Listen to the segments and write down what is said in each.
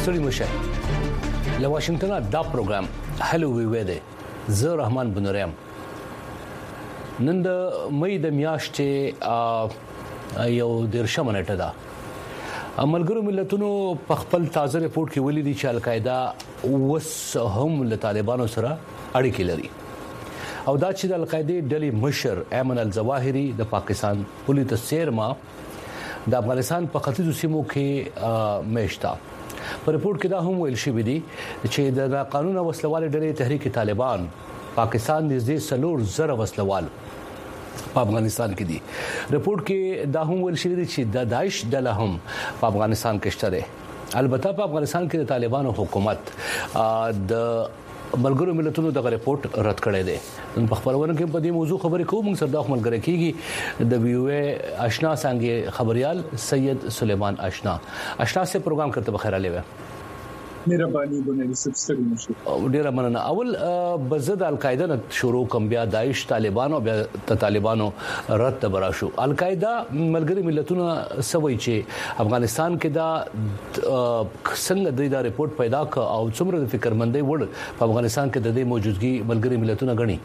ستړي مشه له واشنگټن دا پروګرام هلو وی وې ده زه رحمان بنورم نن د مې د میاشتې یو درشمه نیټه ده ملګرو ملتونو په خپل تازه ریپورت کې ویلي دي چې القاعده وس هم له طالبانو سره اړیکې لري او دا چې د القاعده ډلې مشر ایمن الظواهری د پاکستان پولیس سیرما د افغانستان په ختیځو سیمو کې مېشتا په ریپورت کې دا هم ویل شوی دی چې د قانون وسلوال ډلې تحریک طالبان پاکستان نږدې 300 وسلوال په افغانستان کې دي ریپورت کې دا هم ویل شوی دی چې د داعش ډله هم په افغانستان کې شته ده البته په افغانستان کې د طالبانو حکومت د ملګرو ملتونو دغه ریپورت رد کړی دی نن په خبرونه کې په دې موضوع خبرې کوم موږ سره د ملګری کیږي د وی او آشنا څنګه خبريال سید سلیمان آشنا سے پروګرام کرتے بخیر علی مهرباني بنري سبستري نشو ډیره مننه اول بزد القاعده نه شروع کوم بیا داعش طالبانو بیا طالبانو رد براشو القاعده ملګری ملتونه سوي چې افغانستان کې دا څنګه د ریپورت پیدا ک او څومره فکرمندۍ وړ په افغانستان کې د دې موجودګي ملګری ملتونه غني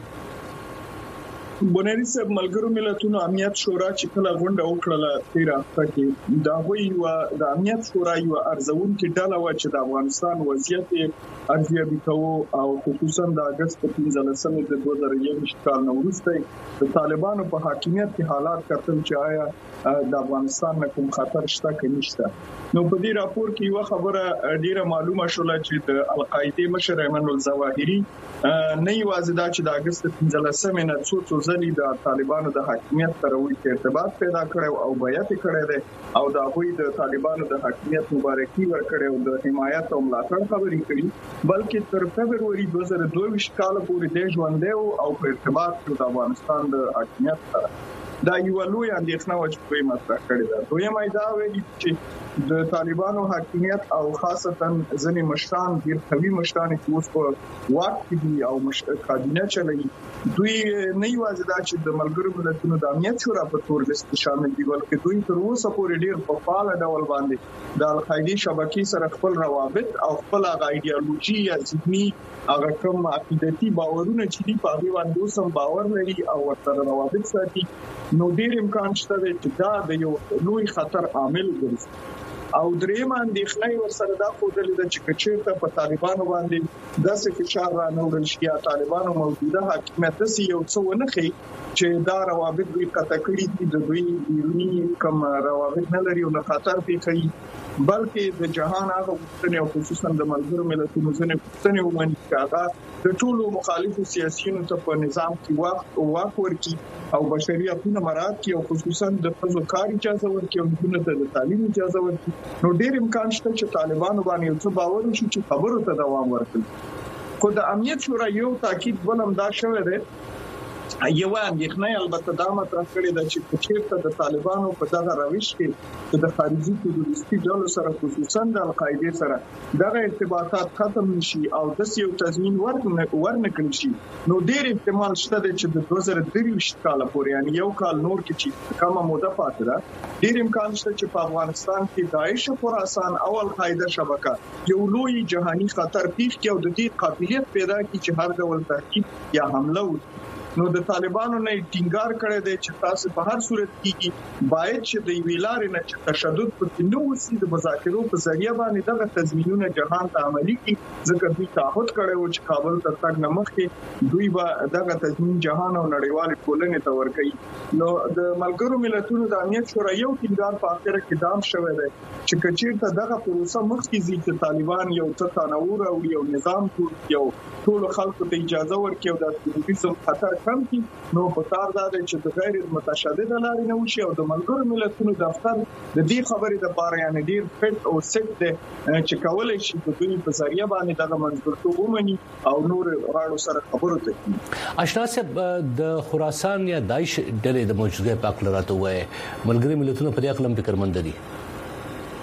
بنري سب ملګرو ملتونو امنیت شورا چې کله غونډه وکړه تیر هفته کې دا وی و د امنیت شورا یو ارزون کې ډاله و چې د افغانستان وضعیت ارزیابي کوو او خصوصا د اگست 15 د 2021 کال نو وروسته د طالبانو په حاکمیت کې حالات کتل چې آیا د افغانستان کوم خطر شته کې نشته نو په دې راپور کې یو خبره ډیره معلومه شوه چې د القاعده مشر ایمن الظواهری نه یوازې دا چې د اگست 15 نه څو ځلې د طالبانو د حاکمیت سره وړي ارتباط پیدا کړو او بیعت کړی دی او دا غوي د طالبانو د حاکمیت مبارکي ورکړي او د حمایت او ملاتړ خبرې کړي بلکې تر فبرवरी 2022 کال پورې د ژوند او په ارتباط د افغانستان د حاکمیت سره دا یو لوی اندېښنه و چې په مطرح کړی دا دویمه دا ویلي چې د طالبانو حاکمیت او خاصتا ځنې مشران ډیر قوي مشران چې اوس په واک کې دي او کابینه چلوي دوی نه یوازې دا چې د ملګرو ملتونو د امنیت شورا په تور لیست شامل دي بلکې دوی تر اوسه پورې ډیر په فعال ډول باندې د القاعده شبکې سره خپل روابط او خپل ایډیالوژي یا ذهني هغه کوم عقیدتي باورونه چې دی په هغه باندې سم باور لري او ورته روابط ساتي نو ډیر امکان شته چې دا د یو لوی خطر عامل ګرځي او دریم اندېښنه ورسره دا خوده لیدل چې کچېرته په طالبانو باندې داسې فشار رانوړل شي یا طالبانو موجوده حاکمیت داسې یو څه ونه خي چې دا روابط دوی قطع کړي دي د دوی بیرونی کوم روابط نه لري او خطر پیښي بلکې د جهان هغه وختونه او خصوصا د ملګرو ملتونو ځنې وختونه ومني چې هغه د ټولو مخالفو سیاسيونو ته په نظام کې واک ورکړي او بشري حقوقو مراعات کړي او خصوصا د فزو کار اجازه ورکړي او د تعلیم اجازه ورکړي نو ډېر امکان شته چې طالبانو باندې یو څه باور وشي چې خبرو ته دوام ورکړي خو د امنیت شورا یو تاکید ولهم دا شوی دی یو اندېښنه البته دا مطرح کړې ده چې چیرته د طالبانو په دغه روش کې د خارجي تروریستي ډلو سره خصوصا د القاعده سره دغه ارتباطات ختم نشي او د یو تضمین ورنکړي شي نو ډېر احتمال شته چې د 2023 کال پورې یعنی یو کال نور کې چې کومه موده پاتې ده ډېر امکان شته چې په افغانستان کې داعش خراسان او القاعده شبکه یو لوی جهاني خطر پیښ کړي او د دې قابلیت پیدا کړي چې هر ډول تهدید یا حمله نو د طالبانو نه ټینګار کړی دی چې تاسو په هر صورت کې باید چې د ویلارې نه چې تشدد په نو وسی د مذاکرو په ذریعہ باندې دغه تضمینونه جهان ته عملي کړي ځکه دوی تعهد کړی و چې کابل ته تګ نه مخکې دوی به دغه تضمین جهان او نړیوال ټولنې ته ورکړي نو د ملګرو ملتونو د امنیت شورا یو ټینګار په اخر کې دام شوی دی چې کچیرته دغه پروسه مخکې ځي چې طالبان یو څه تنوع او یو نظام یو ټول خلکو ته اجازه ورکړي او د تروریزم خطر کم کی نو په کار دا چې د غیر متشدد لارې نه وشي او د ملګرو ملتونو دفتر د دې خبرې د باره یعنی ډیر فټ او سیټ دی چې کولای شي په دوی په ذریعہ باندې دغه منځګړیتوب ومني او نور غاړو سره خبرو ته آشنا صاحب د خراسان یا داعش ډلې د موجوده پاک لراته وای ملګري ملتونو په دې اړه فکرمند دي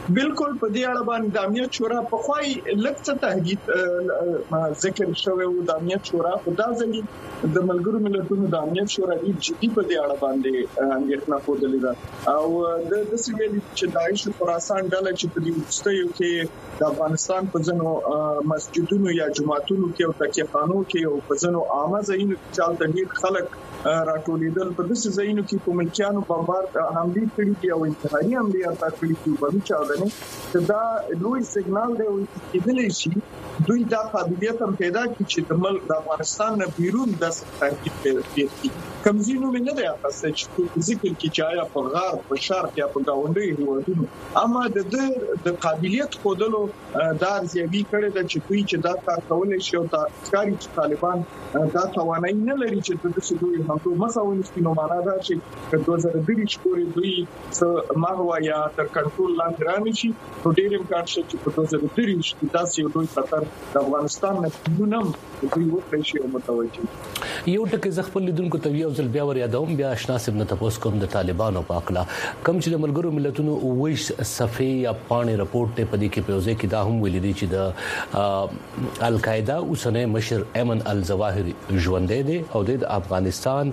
بالکل په دې اړه باندې د امنیت شورا په خوای لکه تهدید ذکر شوی و د امنیت شورا په دازلي د ملګرو ملتونو د امنیت شورا دی جدي په دې اړه باندې اندېښنه خوده ده او د سویل چې داعش خراسان ډله چې په دې وستیو کې د افغانستان په ځنو مسجدونو یا جماعتونو کې او تکیهخانو کې او په ځنو عامه ځایونو کې چالت ډیر خلک راټولېدل په داسې ځایونو کې په ملکیانو بمبارد حملې کړې دي او انتحاري حملې ارتا کړې دي په هیڅ ځای دا لوی سیګنال دی چې کېدلی شي دوی دا قابلیت هم پیدا کړي چې د ملک د افغانستان نه بیرون د تحقیق پیل کمزینو نه دی تاسو چې ذکر کې چایا په غار په شرق یا په گاونډي هیوادونو اما د قابلیت خودلو دا ارزیابي کړی د چې دوی چې دا کار کولای شي او تاسو چې طالبان دا توانایي نه لري چې د څه دوی هم مساوي نو معنا دا چې 2023 پورې دوی څه ماهوا یا تر کنټرول لاندې رانشي نو ډېر امکان شته چې په 2023 کې تاسو یو دوی خطر د افغانستان نه پینونم دوی وکړي شي متوجه یو ټکي ز خپل لیدونکو ته یو ځل بیا ور یادوم بیا آشنا سب نه تاسو کوم د طالبانو په اړه کم چې د ملګرو ملتونو ویش صفحه یا پانی رپورت ته پدې کې پیوځي کې دا هم ویل دي چې د القاعده اوسنۍ مشر ایمن الظواهری ژوندې دي او د افغانستان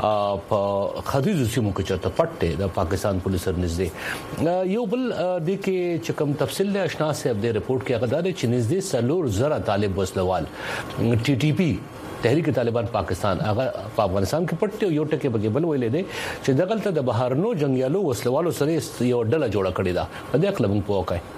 په خدیجو سیمو کې چرته پټه د پاکستان پولیس سره نږدې یو بل د کې چې کوم تفصیل له آشنا سب د رپورت کې هغه دا چې نږدې سلور زره طالب وسلوال ټي ټي پی تحریک طالبان پاکستان هغه په افغانستان کې پټ یو ټکی بګې بل ویلې دي چې دغلت د بهرنو جنگیالو وسلوالو سره یو ډله جوړه کړې ده په دې اړه موږ پوښتنه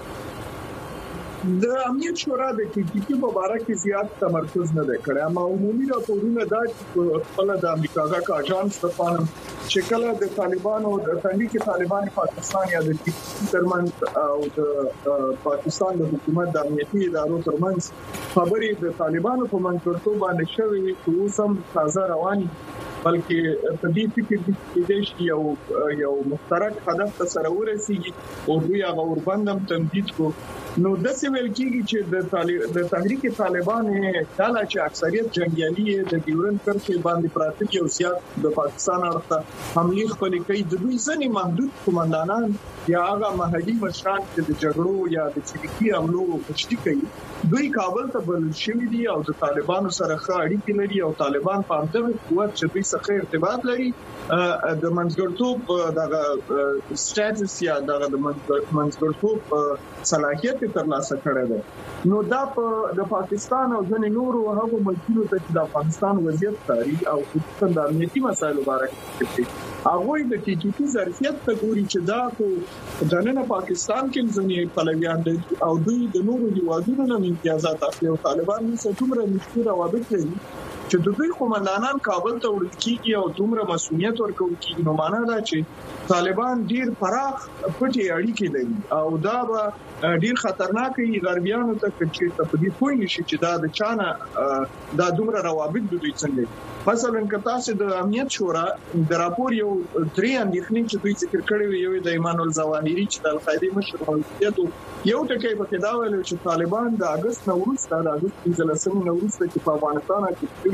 د امنیت شورا د ټي ټي پی په اړه کې زیات تمرکز نه کړی اما عمومي راپورونه دا خپل د امریکا غا اجانس په پام چې کله د طالبانو د تحریک طالبان پاکستان یا د ټي ټي پی ترمنځ او د پاکستان د حکومت د امنیتي ادارو ترمنځ خبرې د طالبانو په منځ باندې شوې چې اوسم تازه رواني بلکې په دې فکر کې د یو مشترک هدف ته سره ورسیږي او دوی هغه وربندم تمدید کو نو د سیمل کېږي چې د تحریک طالبان کله چې اکثریت جنگیالي د ډیورن کرښې باندې پراته یو زیات د پاکستان اړخ حمله خپل کوي د دوی ځنی محدود قومندانان یا هغه محلي مشران چې د جګړو یا د چریکي حملو پښتي کوي دوی کابل ته بل شوی دي او د طالبانو سره ښه اړیکې لري او طالبان په همدغه قوت چې دوی سره ارتباط لري د منځګړتوب دغه سټاتس یا دغه د منځګړتوب صلاحیت ترلاسه کړی دی نو دا د پاکستان او ځینې نورو هغو ملکونو ته چې د افغانستان وضعیت تاری او خصوصا د امنیتي مسایلو باره کې هغه د ټي ټي پی ظرفیت ته ګوري چې دا خو ځنه پاکستان کې ځینې پلویان دي او دوی د نورو هیوادونو نه امتیازات اخلي او طالبان یې څومره مشکل روابط لري چې د دوی قومندانان کابل ته وړل کیږي او دومره مسؤلیت ورکول کیږي نو معنا دا چې طالبان ډیر پراخ پټي اړیکې لري او دا به ډیر خطرناک وي غربیانو ته چې په دې پوه نشي چې دا د چانه دا دومره روابط دوی څنګه مثلا کتا چې د امنیت شورا د راپور یو درې اندېښنې چې دوی ذکر کړی وي د ایمان الظواهری چې د القاعده مشر ولایت یو ټکی په کې دا ویل چې طالبان د اگست نوروز د اگست 15 نوروز کې په افغانستان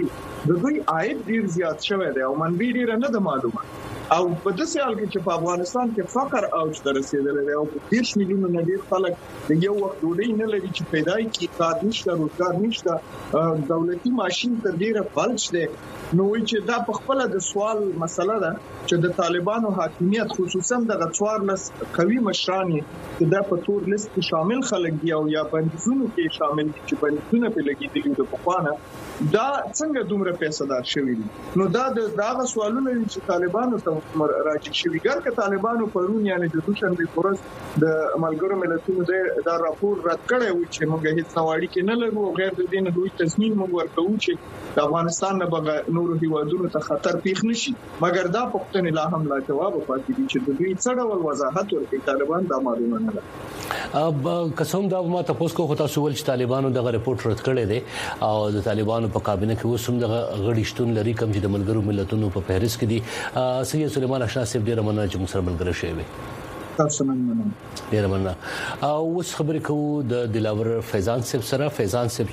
کې د دوی عاید ډیر زیات شوی دی او منبي ډیر نه د معلومه او په داسې حال کې چې په افغانستان کې فقر اوج ته رسیدلی دی او 10 میلیونه نه ډیر خلک د یو وخت ډوډۍ نه لري چې پیدا کړي کار نشته روزګار نشته دولتي ماشين تر ډیره فلج دی نو چې دا په خپل د سوال مسله ده چې د طالبانو حاکمیت خصوصا د غڅوارلس قوي مشرانی چې دا په تور لیست کې شامل خلک دی او یا بندیزونو کې شامل دي چې بندیزونه په لګیدلي د پخوانه دا څنګه دومره پیسې شوي دي نو دا د سوالونه چې طالبانو ته راځي شوي ګر ک طالبانو پرون یعنی د دوشنبه پرز د ملګرو ملتونو دا راپور رد کړی و چې موږ هیڅ نواړي کې نه لرو غیر د دې نه دوی تضمین موږ ورکوو چې د افغانستان نه بغیر نورو هیوادونو ته خطر پیښ نشي مګر دا پښتنې لا هم لا جواب پاتې دي چې دوی څه ډول وضاحت ورکړي طالبان دا معلومه نه ده اب قسم دا ما تاسو کو خو تاسو ول چې طالبانو دغه رپورت رد کړی دی او د طالبانو په کابینه کې وسوم دغه غړي شتون لري کوم چې د ملګرو ملتونو په فهرست کې دي سید سلیمان اشنا صاحب ډیر مننه چې موږ سره ملګری شوی تاسو مننه ډیر مننه او اوس خبرې کوو د دلاور فیضان صاحب سره فیضان صاحب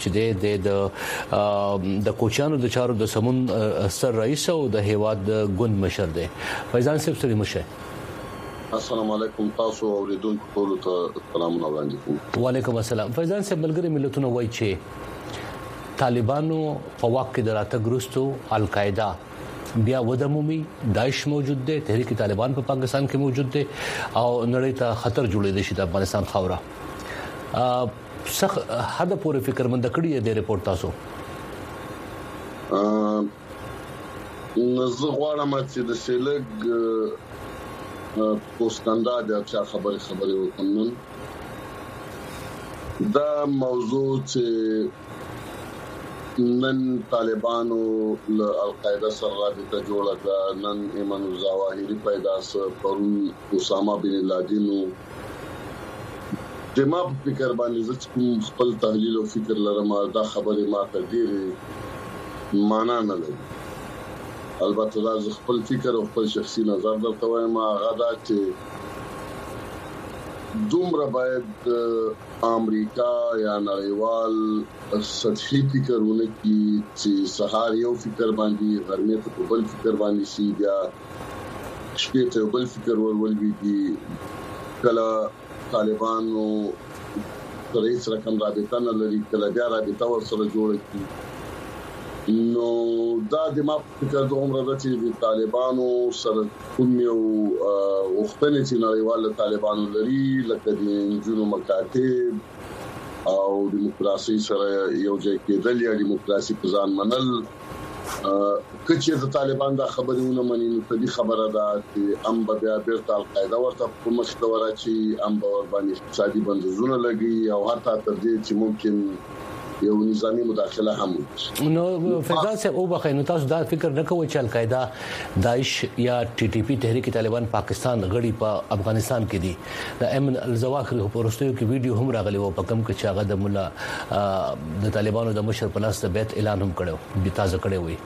چې د کوچانو د چارو د سمون سر رئیس او د هیواد ګوند مشر دی فیضان صاحب سره مشه السلام علیکم تاسو اوریدونکو ټول ته سلامونه وړاندې کوم. وعلیکم السلام. فیضان صاحب ملګری ملتونو وایي چې طالبانو په واک کې دراتګ وروسته القاعده بیا ودمومي، داعش موجود دی، تحریک طالبان په پاکستان کې موجود دی او نړۍ ته خطر جوړېدل شي د افغانستان خاوره. څه حد پورې فکرمند کړی دی ریپورت تاسو؟ زه غواړم چې د سیلګ پوسټندا د چا خبرې وکړم. دا موضوع چې نن طالبانو له القاعده سره رابطه جوړه کړه، نن ایمان الظواهری پیدا سره پرون اسامه بن لادن د ما په فکر باندې چې خپل تحلیل او فکر لرم دا خبره ما ته ډېر معنا نه لري. البته دا خپل فکر او خپل شخصي نظر درته وایم، هغه دا چې دومره باید امریکا یا نړیوال سطحي فکرونه کې چې سهار یو فکر باندې غرمه ته بل فکر باندې سي، بیا شپې ته بل فکر ورولوي. کله طالبانو سره هیڅ رقم رابطه نه لري، کله بیا رابطه ورسره جوړه کړي. نو دا د ما فکر د عمر د چې طالبانو سره کوم یو وختنه چې نړیوال طالبانو لري لکه د جنو مکاتب او دیموکراسي سره یو ځای کېدل یا دیموکراسي په ځان منل، کچې د طالبان دا خبرونه مني نو په دې خبره ده چې ام بیا بیرته القاعده ورته په مشوره چې ام باور باندې اقتصادي بندیزونه لګي او حتی تر دې چې ممکن یو نظامی مداخله هم وشي. نو فیضان صاحب او بخینو تاسو دا فکر نه کوئ چې القاعده داعش یا ټي ټي پی تحریک طالبان پاکستان غړي په افغانستان کې دي؟ د ایمن الظواهری په پروستیو کې ویډیو هم راغلی و په کم کې چې هغه د مولا د طالبانو د مشر په لاس د بیت اعلان هم کړو، به تازه کړی وي.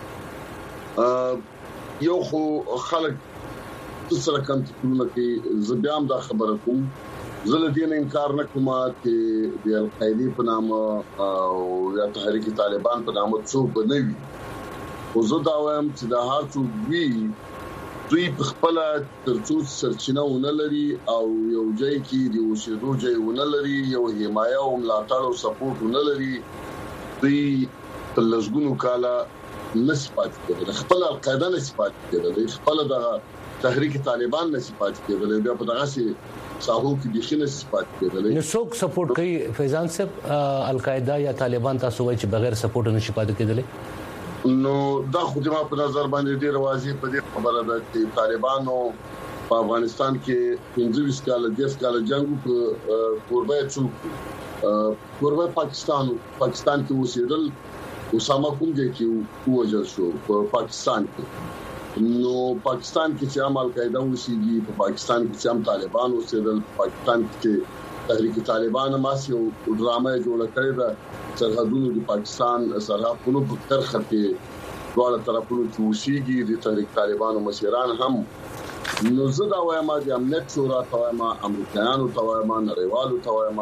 یو خو خلک څه رقم ټولنه کې زبيام دا خبره کوم، زه له دې انکار نه کوم چې د القاعده په نام او یا تحریک طالبان په نام څوک بنوي، او زه دا وایم چې دا هر څوک وی دوی په خپل ترڅو سرچینه ونلري او یو ځای کې دی اوسېدو ځای ونلري، یو حمایه او ملاتړ او سپورټ ونلري، دوی تلزګونو کاله نسبت کېدل، خپل القاعده نسبت کېدل، خپل د تحریک طالبان نسبت کېدل، بیا په دغه سي صاحب کې د خینه صفات کېدل. نو څوک سپورټ کوي فیضان صاحب القاعده یا طالبان؟ تاسو وایي چې بغیر سپورټ نشي پاتې کېدل. نو دا خو د ما په نظر باندې ډیر واضح په دې خبره ده چې طالبانو په افغانستان کې 15 کال 10 کال جنگ په قربای څوک قربای پاکستان کې وسیدل، اسامه کوم دی چې وجل شو په پاکستان کې. نو پاکستان کې چې عمل قاعده وسیږي، په پاکستان کې چې هم طالبان اوسېدل، پاکستان کې تحریک طالبان ماسي او ډرامه جوړه کړې ده سرحدونو د پاکستان سرحدونو په ترخه کې ډول طرفونو کې وسیږي د تحریک طالبانو مشران هم. نو زه دا وایم چې امنیت شورا ته وایم، امریکایانو ته وایم، نړیوالو ته وایم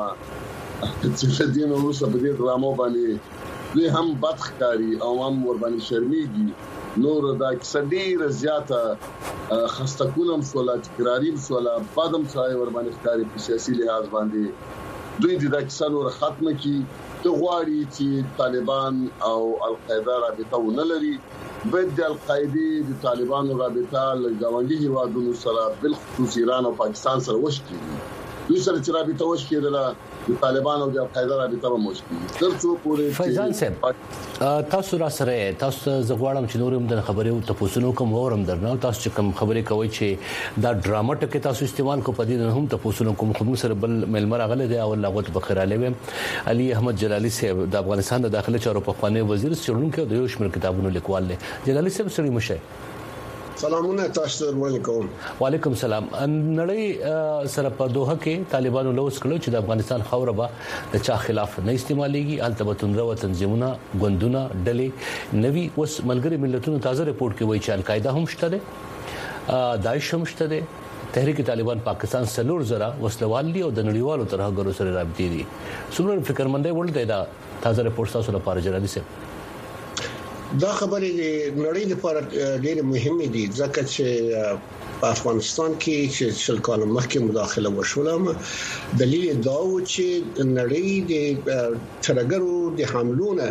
چې د دې نو څه په دې ډرامو باندې دوی هم بدخکاری او هم ور باندې شرمېږي. نور دا کسدیر زیاته خستکونم سولا تکراریم سولا بادم ځای ور باندې ښکاری په سیاسي لحاظ باندې دوی د کسانو ختمه کی ته غواړي چې طالبان او القاعده رابطه ونلري، بد د القاعده د طالبانو رابطه لګاونډي هیوادونو سره بل خصوص ایران او پاکستان سره وشي، دوی سره چې رابطه وشي د طالبان او د القاعده رابطه به مشکل ترڅو پورې. فیضان صاحب تاسو را سره تاسو زغواړم چې نورم د خبرې او تاسو کوم ورم درنه تاسو چې کوم خبرې کوي چې دا ډراما ټکي تاسو استعمال کو پدې نه هم تاسو کوم خو سره بل ملمر غلې دی او لغوت بخیراله وي. علي احمد جلالي صاحب د افغانستان د داخله چارو په خواني وزیر څړونکو د یو شمېر کتابونو لیکوال دی. جلالي صاحب سړي مشه سلامونه تاسو ته وعلیکم. وعلیکم سلام. نړۍ سره په دوحه کې طالبانو لوس کړو چې د افغانستان خوره به د چا خلاف نه استعماليږي، التبتون رو تنظیمونه غوندونه ډلې نوي اوس ملګری ملتونو تازه ریپورت کې وایي چې القاعده هم شته ده، داعش هم شته ده، تحریک طالبان پاکستان سلور زرا وسلوال دي او د نړیوالو ترهګرو سره رابطې دي. څومره فکرمندۍ ولته دا تازه ریپورت تاسو لپاره جلالي صاحب؟ دا خبرې د نړۍ لپاره ډېر مهمه دي ځکه چې په افغانستان کې چې شل کال مخکې مداخله وشوله دلیل دا و چې نړۍ د ترګرو د حملونو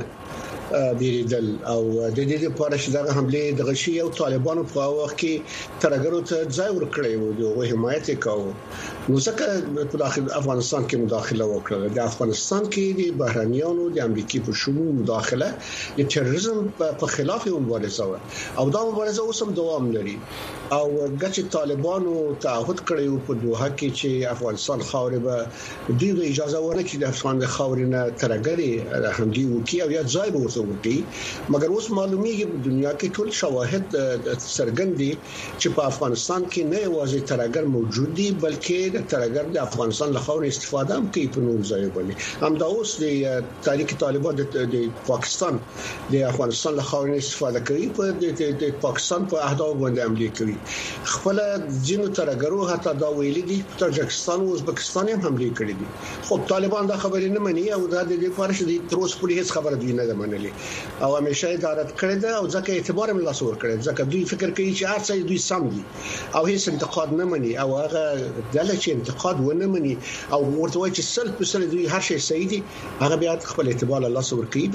بیریدل او د دې لپاره چې دغه حمله د غشي او طالبانو په وخت کې ترګرو ته ځای ورکړی و او حمایت وکاو نو ځکه په داخل افغانستان کې مداخله وکړه د افغانستان کې د بهرانيانو د امریکای په شمول مداخله د تروریزم په خلاف مبارزه و او دا مبارزه اوس هم دوام لري او ګچ طالبانو تعهد کړی په دوحه کې چې افغانستان خاورې به دوی اجازه ورنکړي چې د افغان خاورینه ترګری همدي وکي او یا ځای به وکړي مګر اوس معلومیږي په دنیا کې ټول شواهد څرګند دي چې په افغانستان کې نه یوازې ترګر موجود دي بلکې د ترګر د افغانستان له خاورې استفاده هم کوي په نور ځای باندې هم دا اوس د تاریخ طالبان د پاکستان د افغانستان له خاورې استفاده کوي په د پاکستان په اهداف باندې عملي کوي خپل جنو ترګرو حتی دا ویلي دي تاجکستان او ازبکستان هم حمله کړې دي خو طالبان دا خبرې نه مني او دا د لپاره چې تر اوسه پورې هیڅ خبره دی نه منلي او همیشه ادارت کړی دا او ځکه اعتبار هم لاس ور کړی ځکه دوی فکر کوي چې هر څه دوی سم دي او هیڅ انتقاد نه مني او هغه دله چې انتقاد ونه مني او ورته وایي چې سل په سل دوی هر شي صحیح دي هغه بیا خپل اعتبار لاس ور کوي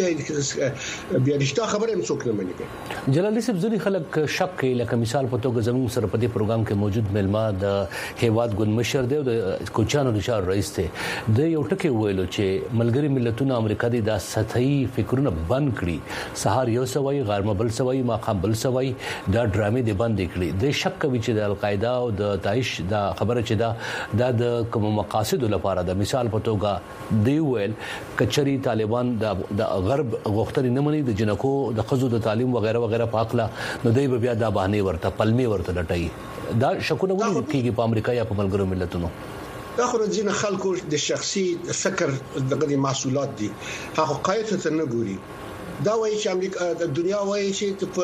بیا رښتیا خبره هم څوک نه مني جلالي صاحب ځینې خلک شک کوي لکه مثال په توګه زموږ سره په دې پروګرام کې موجود ملما د هیواد ګوند مشر دی او د کوچانو د شاه رئیس دی د یو ټکی ویلو چې ملګری ملتونو امریکا د سطحي فکرونه بند کړي سهار یو سوي غرمه بل سوي ماقام بل سوي دا ډرامې دی بند کړي د شک کوي چې د القاعده او د داعش دا خبره چې دا د کوم مقاصد لپاره د مثال په توګه دی ویل کچري طالبان د غرب غوښتنې نه مني د جنکو د خزو د تعلیم وغیرہ وغیرہ پاکلا نو دوی بیا دا بهانه ورته پلمي ورته لټای دا شکونه ولې کیږي په امریکا یا په ملګرو ملتونو دا خو ځین خلکو د شخصي فکر دغه محصولات دي هغه قایت ته نه ګوري دا وایي چې امریکا د دنیا وایي چې په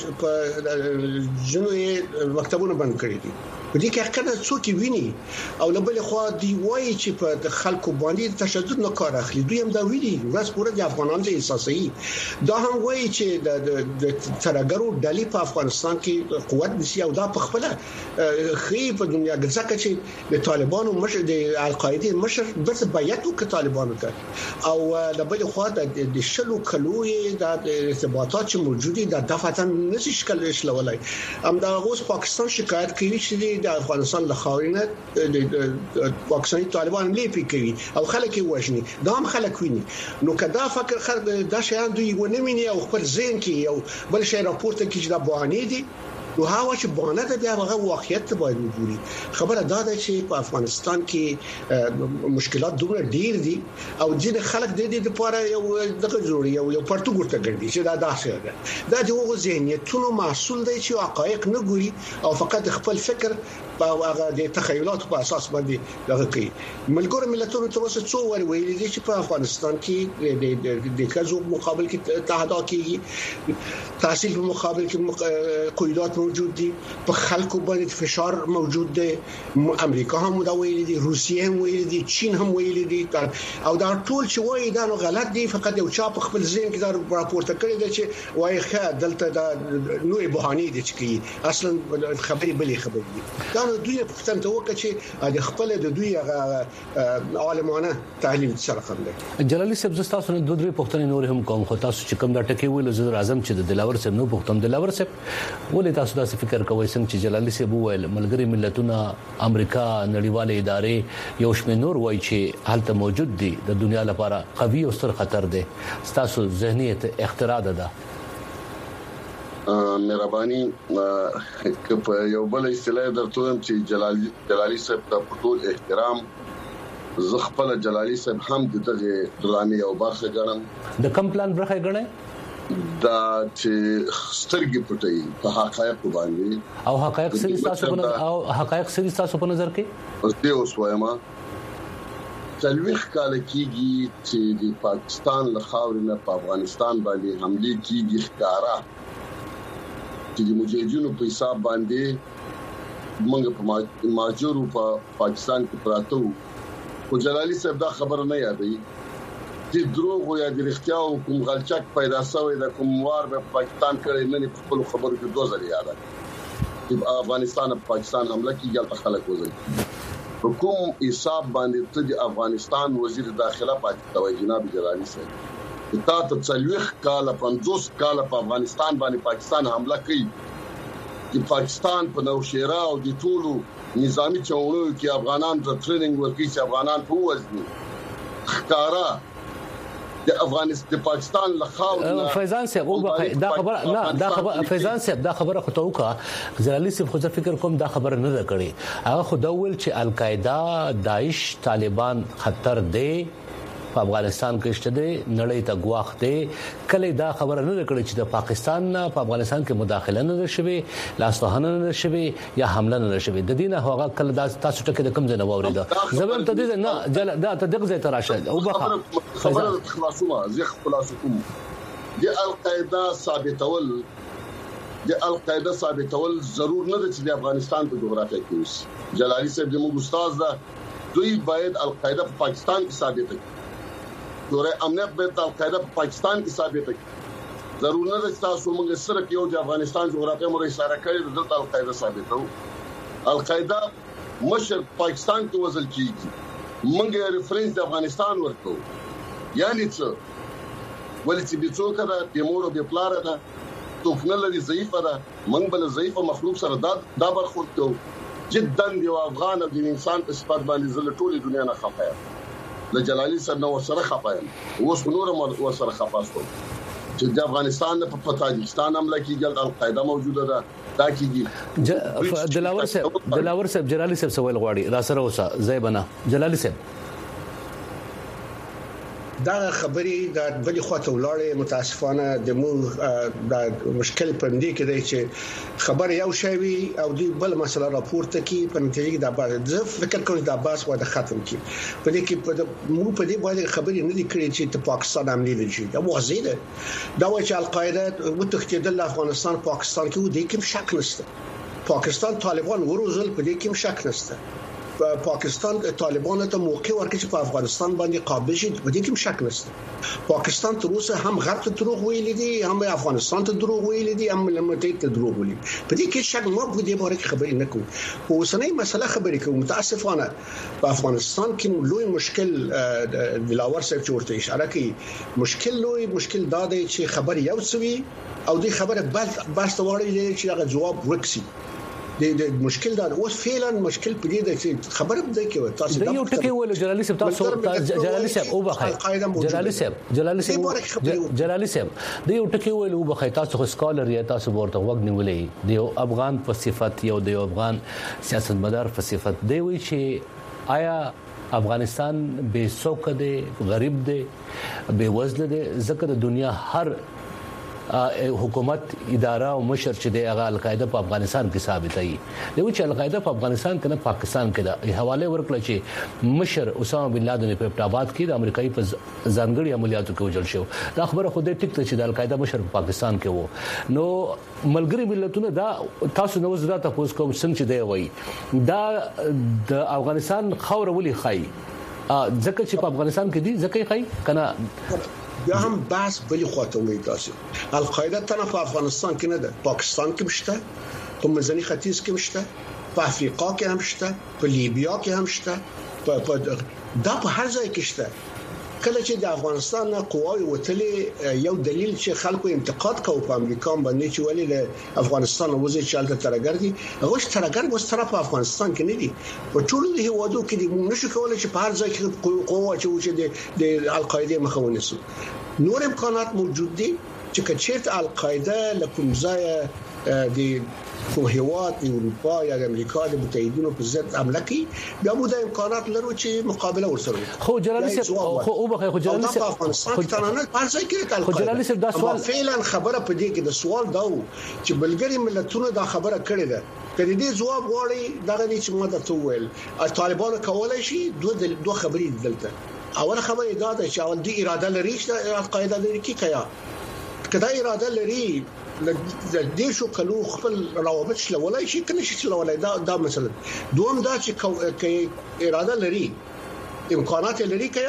جنوبي مکتبونه بند کړی دي په دې کې حقیقت څوک ویني او لبل خو دی وایي چې په خلکو باندې تشدد نه کار اخلي دوی هم دا ویلي ورځ پوره د افغانانو ته احساسي دا هم وایي چې د ترګرو ډلې په افغانستان کې قوت نشي او دا په خپل خې په دنیا کې ځکه چې د طالبانو مشر د القاعده مشر بس بیعت وکړ طالبانو ته او لبل خو د شلو کلوې د ارتباطات چې موجودي د دفعه نشي شکل شلولای هم دا اوس پاکستان شکایت کوي چې د افغانستان له خاورینه د پاکستاني طالبان لیپي کوي او خلک یې وژني دا هم خلک ویني نو کدا فکر دا شیان دوی ونه ویني او خپل ذهن کې یو بل شی راپورته کوي چې دا بهانه دي نو هغه چې بهانه ده بیا هغه واقعیت باید وګوري خبره دا ده چې په افغانستان کې مشکلات دومره ډیر دي او ځینې خلک د دې لپاره یو دغه جوړي یو پرتګ ورته ګرځي چې دا داسې ده دا د هغو ذهنیتونو محصول دی چې حقایق نه ګوري او فقط خپل فکر په هغه د تخیلات په اساس باندې دغه کوي ملګرو ملتونو تر اوسه څو ور ویلي دي چې په افغانستان کې د کزو مقابل کې تهدید کیږي تحصیل په مقابل کې قیودات موجود دي په خلکو باندې فشار موجود دی امریکا هم دا ویلي دي روسیه هم ویلي دي چین هم ویلي دي او دا ټول چې وایي دا نو غلط دي فقط یو چا په خپل ذهن کې دا راپورته کړی دی چې وایي ښه دلته دا نوې بهانه دي چې اصلا خبري بلې خبرې دي دا نو دوی په څنډه وکړي چې د خپل د دوی عالمانه تحلیل سره کوم دی جلالي صاحب زستا سن دوه درې پښتنې نور هم کوم خو تاسو چې کوم دا ټکی ویل زه اعظم چې د دلاور صاحب نو پښتون دلاور صاحب ولې تاسو دا فکر کوئ څنګه چې جلالي صاحب ویل ملګری ملتونه امریکا نړیواله ادارې یو شمېر نور وایي چې حالت موجود دي د دنیا لپاره قوي او ستر خطر دی تاسو ذهنیت اختراع ده مهرباني کپ یو بل اصطلاح درته چې جلالي صاحب د ټول احترام زغپل جلالي صاحب هم دغه ډرامې او برخه ګڼم د کم پلان برخه ګڼه دا چې سترګې پټي په حقایق باندې او حقایق سری تاسو په نظر کې اوس دې اوس وایم تلويخ کال کېږي چې د پاکستان له خاورې په افغانستان باندې حمله کیږي ښکارا چې د مجاهدینو په حساب باندې موږ په ماجورو په پاکستان کې پراته وو او جلالي صاحب دا خبر نه یادې د دروغ یا د اختیار کوم غلچک پیدا شوی د کوم وار په پاکستان کې نه په خپل خبرو کې دوه ځله یاد د افغانستان او پاکستان حمله کې ګل خلک وځي حکومت حساب باندې ته د افغانستان وزیر داخله پاتې توي جناب جلالي صاحب تا ته 40 کال 50 کال په افغانستان باندې پاکستان حمله کوي د پاکستان په نوشیرا او د ټولو نظامی چوڼو کې افغانان ته ټریننګ ورکړي چې افغانان په وزن خکارا د افغانستان د پاکستان لخوا فیضان صاحب دا خبر نه دا خبر فیضان صاحب دا خبره خو توکا جلالی صاحب خو فکر کوم دا خبر نه کړي هغه خو دا ول چې القاعده داعش طالبان خطر دی په افغانستان کې شته دي نړۍ ته غواخ دي کله دا خبره نه کړي چې د پاکستان نه په افغانستان کې مداخله نه شوي لاسوهنه نه شوي یا حمله نه شوي د دینه هغه کله دا تاسو ټکه د کم ځای نه وورید زبر ته دې نه دا ته دغه ځای ته راشه او بخا خبره خلاصومه زه خلاصوم د القاعده ثابتول ضرور نه ده چې د افغانستان په جغرافیه کې اوس جلالی صاحب زموږ استاد ده دوی باید القاعده په پاکستان کې ثابت کړي دوره امنیت به القاعده په پاکستان کې ثابت کړي ضرور نه ده چې تاسو موږ سره یو د افغانستان جغرافیه مو اشاره کړې د القاعده ثابتو القاعده مشر پاکستان کې وصل کیږي موږ ریفرنس د افغانستان ورکو یعنی څه ولې چې بيڅوک دا د مور او د پلار دا توفنل ضعیفه ده موږ بل ضعیفه مخلوق سره دا برخورد کوو جدا دی افغان د انسان په صفات باندې زله ټوله دنیا نه خفایا د جلالی سره نو سره خفایم اوس نور مو سره خفاستو چې د افغانستان په تاجکستان حمله کیږي القاعده موجوده ده دا کیږي دلاور صاحب جلالی صاحب سوال غواړي را سره اوسه زیبنا جلالی صاحب دا خبرې د بلې خواته ولاړې متاسفانه د موږ د مشکل پندې کې دی چې خبر یو شوی او د بل مسله راپورته کی په نتیجه کې د باز زه فکر کوم د باز واده ختم کی په دې کې موږ په دې باندې خبرې نه دي کړې چې د پاکستان عملی لږی دا واضح ده دا چې القاعده وتښتیدل افغانستان پاکستان کې و دې کې شک نشته پاکستان طالبان وروزل په دې کې شک نشته پاکستان طالبان ته موقع ورکړي چې په افغانستان باندې قابل شي په دې کې شک نشته پاکستان تر اوسه هم غرب ته دروغ ویلي دي هم افغانستان ته دروغ ویلي دي هم ملت ته دروغ ویلي په دې کې شک مو په دې باره کې خبرې نه کوو اوسنۍ مسله خبرې کوو متاسفانه په افغانستان کې لوی مشکل دلاور صاحب چورته اشاره کوي مشکل دا دی چې خبر یو سوي او دې خبره بس وړي چې هغه جواب وکسي د مشکل دا اوس فعلا مشکل پدې د چې خبره ده کې تاسو دا یو ټکی ویل جلالی صاحب تاسو جلالی صاحب او بخای جلالی صاحب د یو ټکی ویل او بخای تاسو سکالر یا تاسو ورته وګ نیولې د افغان په صفت یو د افغان سیاستمدار په صفت دی وی چې آیا افغانستان بے څوک دی غریب دی بے وزله دی ځکه د دنیا هر حکومت اداره او مشر چې د القاعده په افغانستان کې ثابتایي دی چې القاعده په افغانستان کې نه پاکستان کې د حواله ورکړل چې مشر اسامه بن لادن په ابتاباد کې د امریکایي په ځانګړي عملیاتو کې وجل شو دا خبره خو دې ټیک ته چې د القاعده مشر په پاکستان کې وو نو ملګری ملتونه دا تاسو نو زړه تاسو کوم څنګه چې دی وای دا د افغانستان خاور ولي خای ځکه چې په افغانستان کې دي ځکه خای کنه بیا هم بحث بلی خواته وي تاسو القاعده تنه په افغانستان کې نه ده پاکستان کې مشته په منځني ختیځ کې مشته په افریقا کې هم شته په لیبیا کې هم شته دا په هر ځای کې شته کله چې د افغانستان قواوی وتلې یو دلیل چې خلکو انتقاد کوي په امریکا باندې چې ولې د افغانستان وځي چې حالت ترګر دي هغه ترګر مو طرف افغانستان کې نه دي په ټولو د هوادو کې دي موږ نشو کولای چې په هر ځای کې قوا چې د القاعده مخاونه سو نور امکانات موجود دي چې کچېرت القاعده لکم ځای د په هواد اروپا یا امریکا د متحدینو په ضد حمله کوي بیا موږ د امکانات لرو چې مقابله ورسره خو جلالی صاحب خو او بخې خو جلالی صاحب خو تنانه پارځای کې خو جلالی صاحب دا سوال فعلا خبره په دې کې د سوال دا و چې بلګری ملتونو دا خبره کړې ده کله دې جواب غواړي دا غوښتي چې موږ ته وویل طالبان کولای شي دوه خبرې دلته اول خبره دا ده چې اول دې اراده لري چې القاعده لري کې کیا کدا اراده لري د دې شو کلو خپل روابط شلولای شي کنه شي شلولای دا مثلا دوم دا چې اراده لري امکانات لري کیا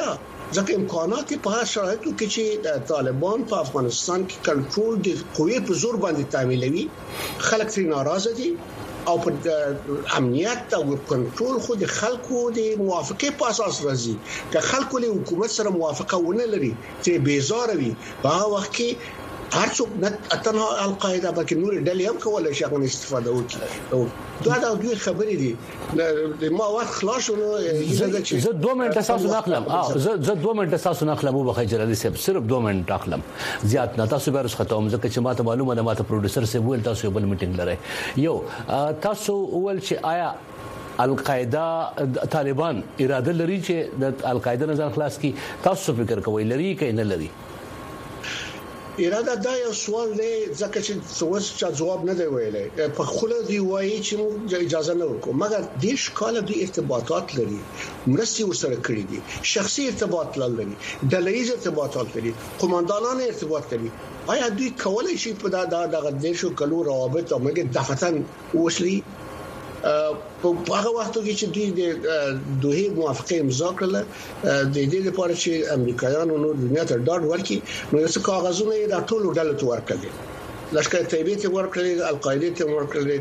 ځکه امکانات په شرایطو کې چې طالبان په افغانستان کې کنټرول د قوی په زور باندې تعمیلوي خلک ترې ناراضه دي او په امنیت او کنټرول خو د خلکو د موافقه په اساس راځي که خلکو له حکومت سره موافقه ونه لري چې بیزار وي په هغه وخت کې هر څوک نه اتنه القاعده بلکې نور ډلې هم کولای شي غو استفاده وکړي دا دوی خبرې دي د ما وخت خلاص نو زه 2 منټه تاسو ناخلم زه 2 منټه تاسو ناخلم وبخښه جلالي صاحب صرف 2 منټه اخلم زیات نه تاسو به رس ختم ځکه چې ماته معلومه ده ماته پروډوسر سره ویل تاسو بل میټینګ لري یو تاسو ول چې آیا القاعده طالبان اراده لري چې د القاعده نه ځان خلاص کی تاسو فکر کوئ لري کې نه لري اراده دا یو سوال دی ځکه چې څه جواب نه دی ویلای په خله دی وایي چې موږ اجازه نه ورکو مګر د ښکاله د ارتباطات لري مرستي ورسره کړی دي شخصي ارتباط لري ډلهیز ارتباطات لري قومندانان ارتباط لري آیا دوی کولای شي په دا د دیشو کلو روابط او موږ دفتن وشلي په هغه وخت کې چې دوی د دوه موافقه امضا کړل د دې لپاره چې امریکایانو نور دنیا ته ډاډ ورکړي نو څه کاغذونه یې د ټولو ډلو ته ورکړل لشکره طیبه ته ورکړل القاعده ته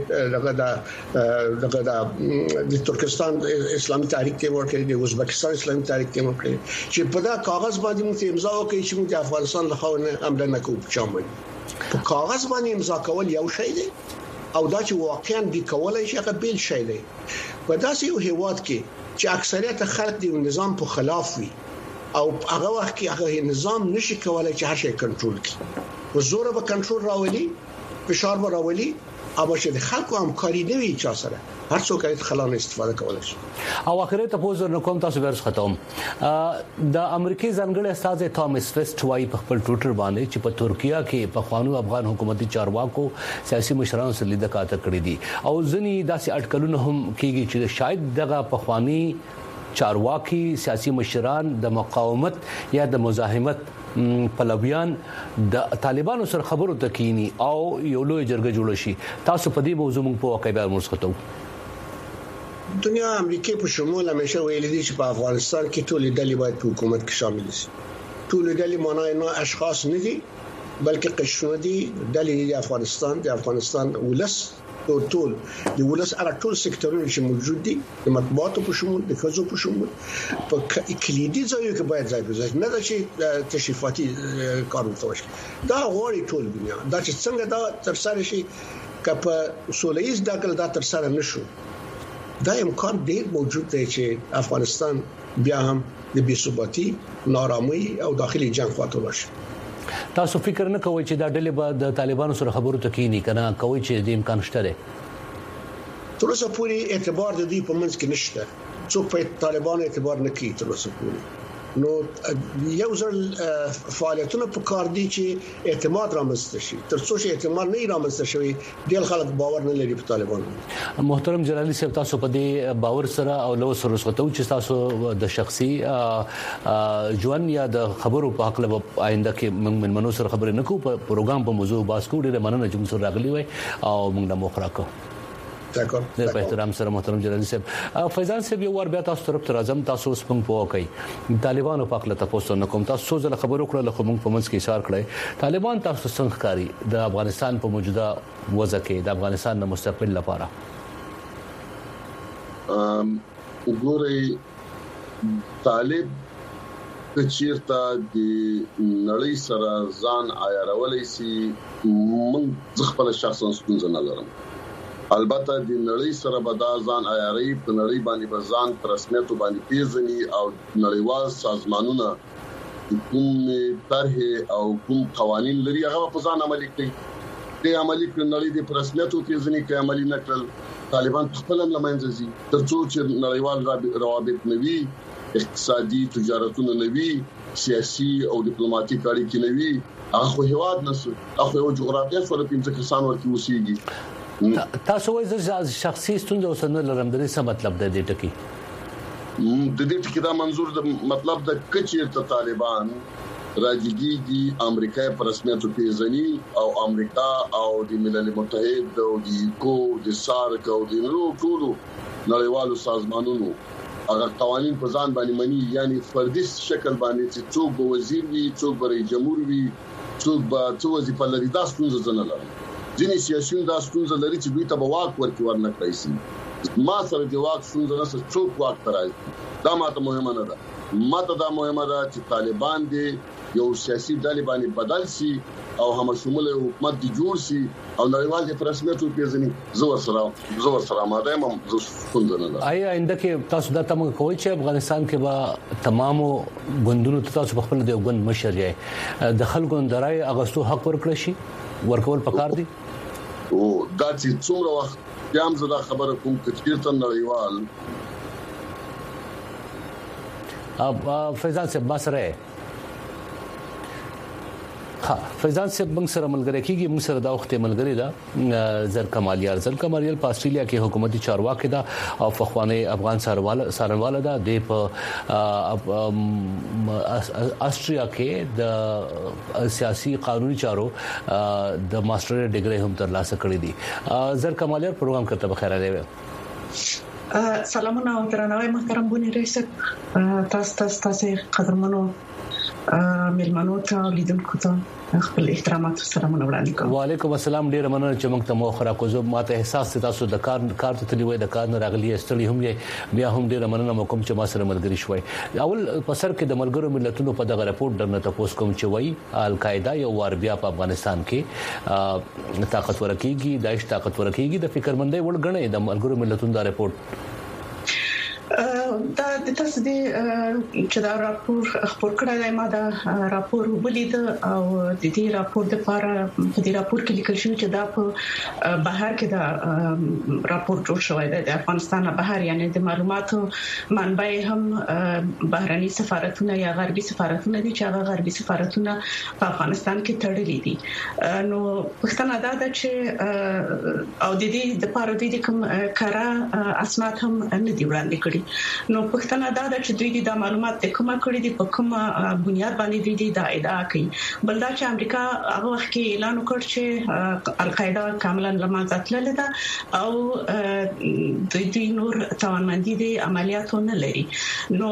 ورکړل دغه د ترکستان اسلامي تحریک ته ورکړل د ازبکستان اسلامي تحریک ته ورکړل چې په دا کاغذ باندې موږ امضا وکړي چې موږ د افغانستان له خاورې حمله نه کوو چمن په کاغذ باندې امضا کول یو شی دی او دا چې واقعا د کولای شي هغه بیل شي دی په داسې یو هیواد کې چې اکثریت خلک د نظام په خلاف وي او هغه وخت کې هغه نظام نشي کولای چې هر شي کنټرول کړي په زور به کنټرول راولي فشار به راولي او چې د خلکو همکاري نه وي چا سره هر څوک یې خلانه استفاده کولای شي او اخر ته پوزر نه کوم تاسو ورس ختم د امریکای ځانګړي استاد توماس فیسټ وايي په خپل ټوئیټر باندې چې په ترکیه کې په خوانو افغان حکومتي چارواکو سیاسي مشرانو سره لیدل کاته کړی دي او ځنی داسې اټکلونه هم کیږي چې شاید دغه په خواني چارواکي سیاسي مشران د مقاومت یا د مزاحمت پلویان د طالبانو سره خبرو تکینی او یو لوی جرګه جوړ شي تاسو په دې موضوع مونږ په واقعي مرسختو دنیا امریکای په شمول همیشه ویل دي چې په افغانستان کې ټول ډلې باید په حکومت کې شامل شي ټول ډلې معنی نه اشخاص نه دي بلکې قشرونه دي ډلې د افغانستان ولس ټول د ولس هغه ټول سکتورونه چې موجود دي د مطبوعاتو په شمول د خزو په شمول په کلیدي ځایو کې باید ځای په ځای نه د شي تشریفاتي کارونه وشي دا غوړي ټول دنیا دا چې څنګه دا تر سره شي کپ سولېز دا تر سره نشو دا امکان ډیر موجود دی چې افغانستان بیا هم د بی‌ثباتی نارامي او داخلي جنگ خواته ورشي تاسو فکر نه کوئ چې دا ډلې به د طالبانو سره خبرو ته کینی کنه کوئ چې د امکان شته ده تر اوسه پورې اعتبار د دې په منځ کې نشته څوک په طالبانو اعتبار نه کوي تر اوسه پورې نو یو ځل فعالیتونه په کار دي چې اعتماد رامنځته شي تر څو چې اعتماد نه رامنځته شي ډېر خلک باور نه لري په طالبانو محترم جلالي صاحب تاسو په دې باور سره او لو سره سوتو چې تاسو د شخصي ژوند یا د خبرو په حق له آینده کې موږ منو سره خبرې نه کوو په پروګرام په موضوع باس کوو ډېر مننه چې موږ سره راغلي وای او موږ د مخ راکو د احترام سره محترم جلالي صاحب فیضان صاحب یو ور بیا تاسو طرف ته راځم تاسو سپنګ پوکای طالبانو په خپل تاسو نه کوم تاسو زله خبرو کړل خو موږ په منځ کې اشاره کړی طالبان تاسو څنګه کاری د افغانستان په موجوده وضع کې د افغانستان د مستقبل لپاره وګورئ طالب کچیرته د نړۍ سره ځان عیارولای شي موږ خپل شخصي ستونزه نه لرم البته د نړۍ سره به دا ځان عیاري په نړۍ باندې به ځان پر رسمیت باندې پیژني او نړیوال سازمانونه کوم طرح او کوم قوانين لري هغه په ځان عملي کوي د عملي کړ نړۍ د پر رسمیت پیژني کې عملي نکړل طالبان خپل لمنځه زی ترڅو چې نړیوال روابط نوي اقتصادي تجارتونه نوي سیاسي او ډیپلوماټیک اړیکې نوي هغه هیواد نسو هغه یو جغرافیه سره پینځه کسان ورته وسیږي تاسو وایي شخصي ستونزه وسنه لرم د څه مطلب د دې ټکی د دې ټکی دا منظور د مطلب د کچیرته طالبان راځي امریکای پر رسمیت پیژني او امریکا او د ملل متحد او د کو د سارک او د نورو ټولو نړیوالو سازمانونو هغه قوانين په ځان باندې مني یعنی فردي شکل باندې چې څوک به وزیر وي څوک به رئیس جمهور وي څوک به څو وظیفه لري دا ستونزه نه لري ځینې سیاسيون دا ستونزه لري چې دوی ته واک ورنه کړی شي ما سره د واک ستونزه نه څوک واک ترای دا ماته مهمه نه ده ماته دا مهمه ده چې طالبان دي یو سیاسي ډلې باندې بدل شي او هم شموله حکومت دي جوړ شي او نړیوال د رسمیت په پیژنې زور سره ماده هم څنګه نه ده آیا انده کې تاسو دا تم کوی چې افغانستان کې به تمامو غوندونو تاسو په خپل د غوند مشر یې د خلکو درای اغستو حق ورکړي شي ورکول پکار دي او دا چې څومره وخت یم زه دا خبره کوم چې چیرته نړیوال فیضان صاحب باسره فیضان صاحب موږ سره ملګری کیږي موږ سره دا وخت ملګری دا زر کمالیار په استرالیا کې حکومتي چارواکي دا او فخوانه افغان سارنواله دا په استرالیا کې د سیاسي قانوني چارو د ماستر ډیګري هم ترلاسه کړې دي زر کمالیار پروګرام کرته بخیر راغلی سلامونه او درناوی محترم بونی رئیس تاسو قدرمنو ملمنو ته لیدونکو ته خپل احترامات سلامونه وړاندې کوم وعلیکم السلام ډیر مننه چې موږ ته مو خورا کوزو ماته احساس تاسو د کار ته تللی وای د کار نه راغلی استړي هم یې بیا هم ډیر مننه کوم چې ما سره ملګری شوي اول په سر کې د ملګرو ملتونو په دغه رپورت درنه تاسو کوم چې وای القاعده یو وار بیا په افغانستان کې طاقتور کیږي داعش طاقتور کیږي د فکرمندۍ وړ غنې د ملګرو ملتونو دا رپورت دا د تاسو د چې دا راپور خبر کړی دی ما دا راپور ولید او د دې راپور د لپاره په دې راپور کې لیکل شوی چې دا په بهر کې دا راپور جوړ شوی دی د افغانستان بهر یعنی د معلوماتو منبع هم بهرني سفارتونه یا غربي سفارتونه دي چې هغه غربي سفارتونه په افغانستان کې تړلي دي نو پښتنه دا ده چې او د دې د لپاره د کوم کارا اسناد هم نه دی وړاندې کړی نو پښتنه دا ده چې دوی د معلومات د کومه کړی دي په کومه بنیاد باندې دوی دا ادعا کوي بل دا چې امریکا هغه وخت کې اعلان وکړ چې القاعده کاملا لمانځه تللې ده او دوی نور توانمندي دي عملیاتو نه لري نو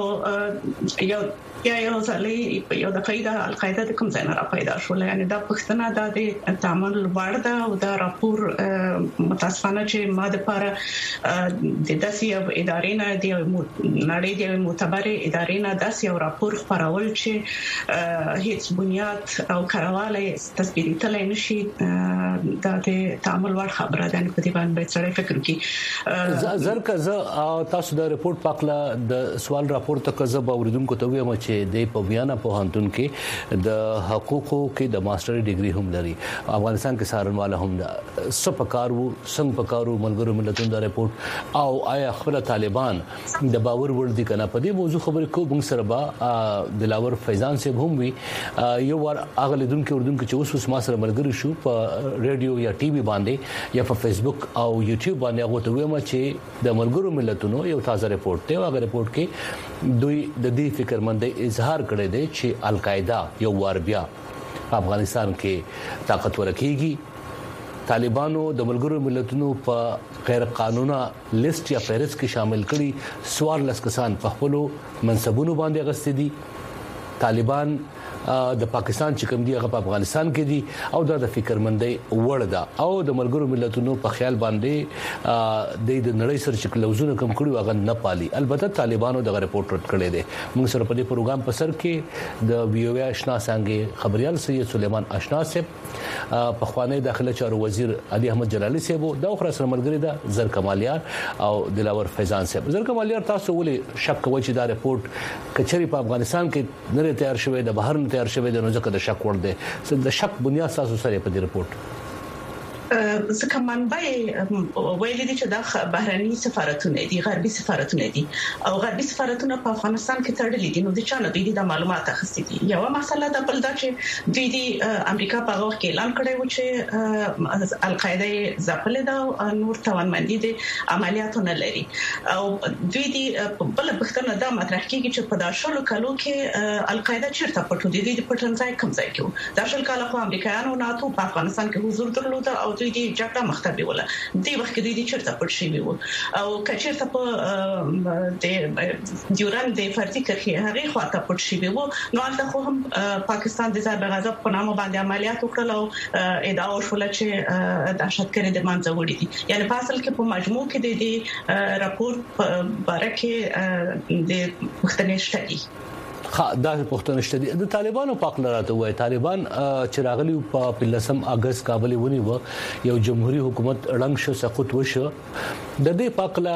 یو ځلې یو د قاعده القاعده د کوم ځای نه را پیدا شول یعنی دا پښتنه د تعامل وړ ده او دا راپور متاسفانه چې ما د لپاره د داسې ادارې نه دی نړۍ د معتبر ادارې نه داسې یو راپور خبرول چې هیڅ بنیاد او کارواله تثبیتول نشي د تعامل وړ خبره ده په دې باندې څه فکر کوي زرکه تاسو د ریپورت پاکله د سوال راپور ته کزه باوریدونکو ته ویم چې د پویانا په هانتون کې د حقوقو کې د ماستر ډیګري هم لري افغانستان کې سارنواله هم د سپکارو څنګه پکارو ملګرو ملتونو د ریپورت او آیا خپل طالبان د باور ور دي کنه په دې موضوع خبرې کوو موږ سره با دلاور فیضان صاحب هم وی یو ور اغلیدونکو اردونکو چې اوس ما سره ملګری شو په ریډیو یا ټي وي باندې یا په فیسبوک او یوټیوب باندې هغه ته ویم چې د ملګرو ملتونو یو تازه ریپورت دی هغه ریپورت کې دوی د دې فکرمندۍ اظهار کړی دی چې القاعده یو وار بیا افغانستان کې طاقتور کیږي طالبانو د ملګرو ملتونو په غیر قانونا لیست یا فهرست کې شامل کړي سوار لسکسان په خپل منصبونو باندې غستې دي طالبان د پاکستان چې کوم دی هغه په افغانستان کې دي او د فکرمندۍ وړ ده او د ملګرو ملتونو په خیال باندې د نړۍ سره چې لوزونه کم کړي هغه نه پالي البته طالبانو د ریپورت ورکړی دی موږ سره په دې پروګرام په سر کې د ویو آشنا څنګه خبريال سید سلیمان آشنا صاحب په خوانه داخله چارو وزیر علي احمد جلالي صاحب دا خو سره ملګری ده زر کمالیار او دلاور فیضان صاحب زر کمالیار تاسو ولې شک کوئ چې دا ریپورت کچري په افغانستان کې نه تیار شوی د بهر نه تیار شوی د نو ځکه د شک ور دي د شک بنیاد تاسو سره په دې ریپورت ځکه منبع ویل دي چې د بهرني سفارتونه دي غربي سفارتونه دي او غربي سفارتونه په افغانستان کې تړلي دي نو د چانه دوی د معلومات اخستي دي یو مسله د بل دا چې دوی د امریکا په غوښ کې اعلان کړی و چې القاعده ځپل ده او نور توانمندي دي عملیاتو نه لري او دوی د بل بختنه د مطرح کیږي چې په داشلو کلو کې القاعده چیرته پټو دي د پټنځای کم ځای کې د داشل کاله خو امریکایانو ناتو په افغانستان کې حضور درلود او دوی د جګړه مختبي ولا دی وخت کې دوی چیرته پټ شي وو او کچیرته په د ډیورند د فردي کرخي هغه خواته پټ شي وو نو هلته خو هم پاکستان د ضرب غضب په نامه باندې عملیات وکړل او ادعا وشول چې دهشتګري د منځ وړي دي یعنی په اصل کې په مجموع کې د راپور باره کې د پښتنې شتي دا پښتون شته دي د طالبانو په اړه راته وای طالبان چې راغلي په 15 اگست کابل ونی و یو جمهوریت حکومت رنګ شو سقوط وشو د دې په اړه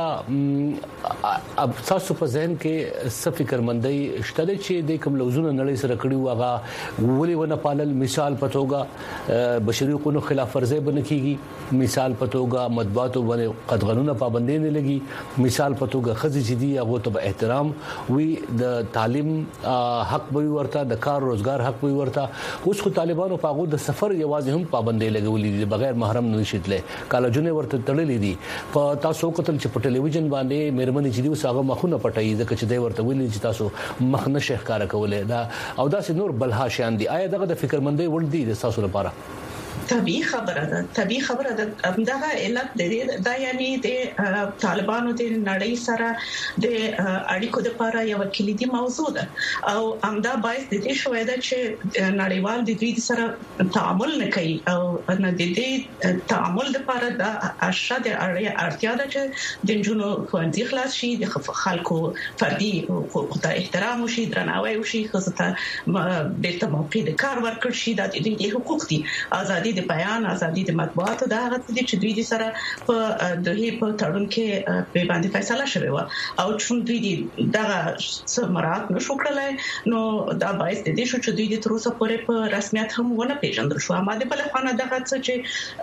اب تاسو په ذهن کې څه فکرمندۍ شته چې د کوم لوزونه نړۍ سره کړي واغه ولي ونه پالل مثال پتوګه بشري حقوقو خلاف ورزي بنه کیږي مثال پتوګه مطبوعاتو باندې قطغنونه پابندۍ نه لګي مثال پتوګه خزي چې دي هغه ته احترام وي د تعلیم حق به ورته د کار روزګار حق به ورته اوس خو طالبانو په هغه د سفر یوازې هم پابندۍ لګولې دي بغیر محرم نشیتله کالجونه ورته تړلې دي په تاسو قتل چې په ټلویزیون باندې مېرمنې چې دی وساغه مخونه پټي ځکه چې دی ورته ویلي چې تاسو مخ نشه ښکارا کولای دا او دا سي نور بلها شان دي آیا دغه د فکرمندۍ ور دي د تاسو لپاره طبيعي خبره ده دا علت دی دا یعنی د طالبانو د نړۍ سره د اړیکو لپاره یو کلیدي موضوع ده او همدا باعث د دې شوې ده چې نړیوال د دوی سره تعامل نه کوي او د دې تعامل لپاره د اشد اړتیا ده چې د جنونو خوندې خلاص شي د خلکو فردي حقوق ته احترام وشي درناوی وشي خصوصا بیرته موقع د کار ورکړ شي د دې حقوق دي ازادي د بیان ازادي د مطبوعاتو دا هغه دي چې دوی سره په دغه په تړون کې په باندې فیصله شوه او چې دوی دغه سمرات نشو کړلای نو دا باعث دي چې دوی د تر اوسه پورې په رسمیت هم ونه پیژندل شو اما د بل خانه دغه چې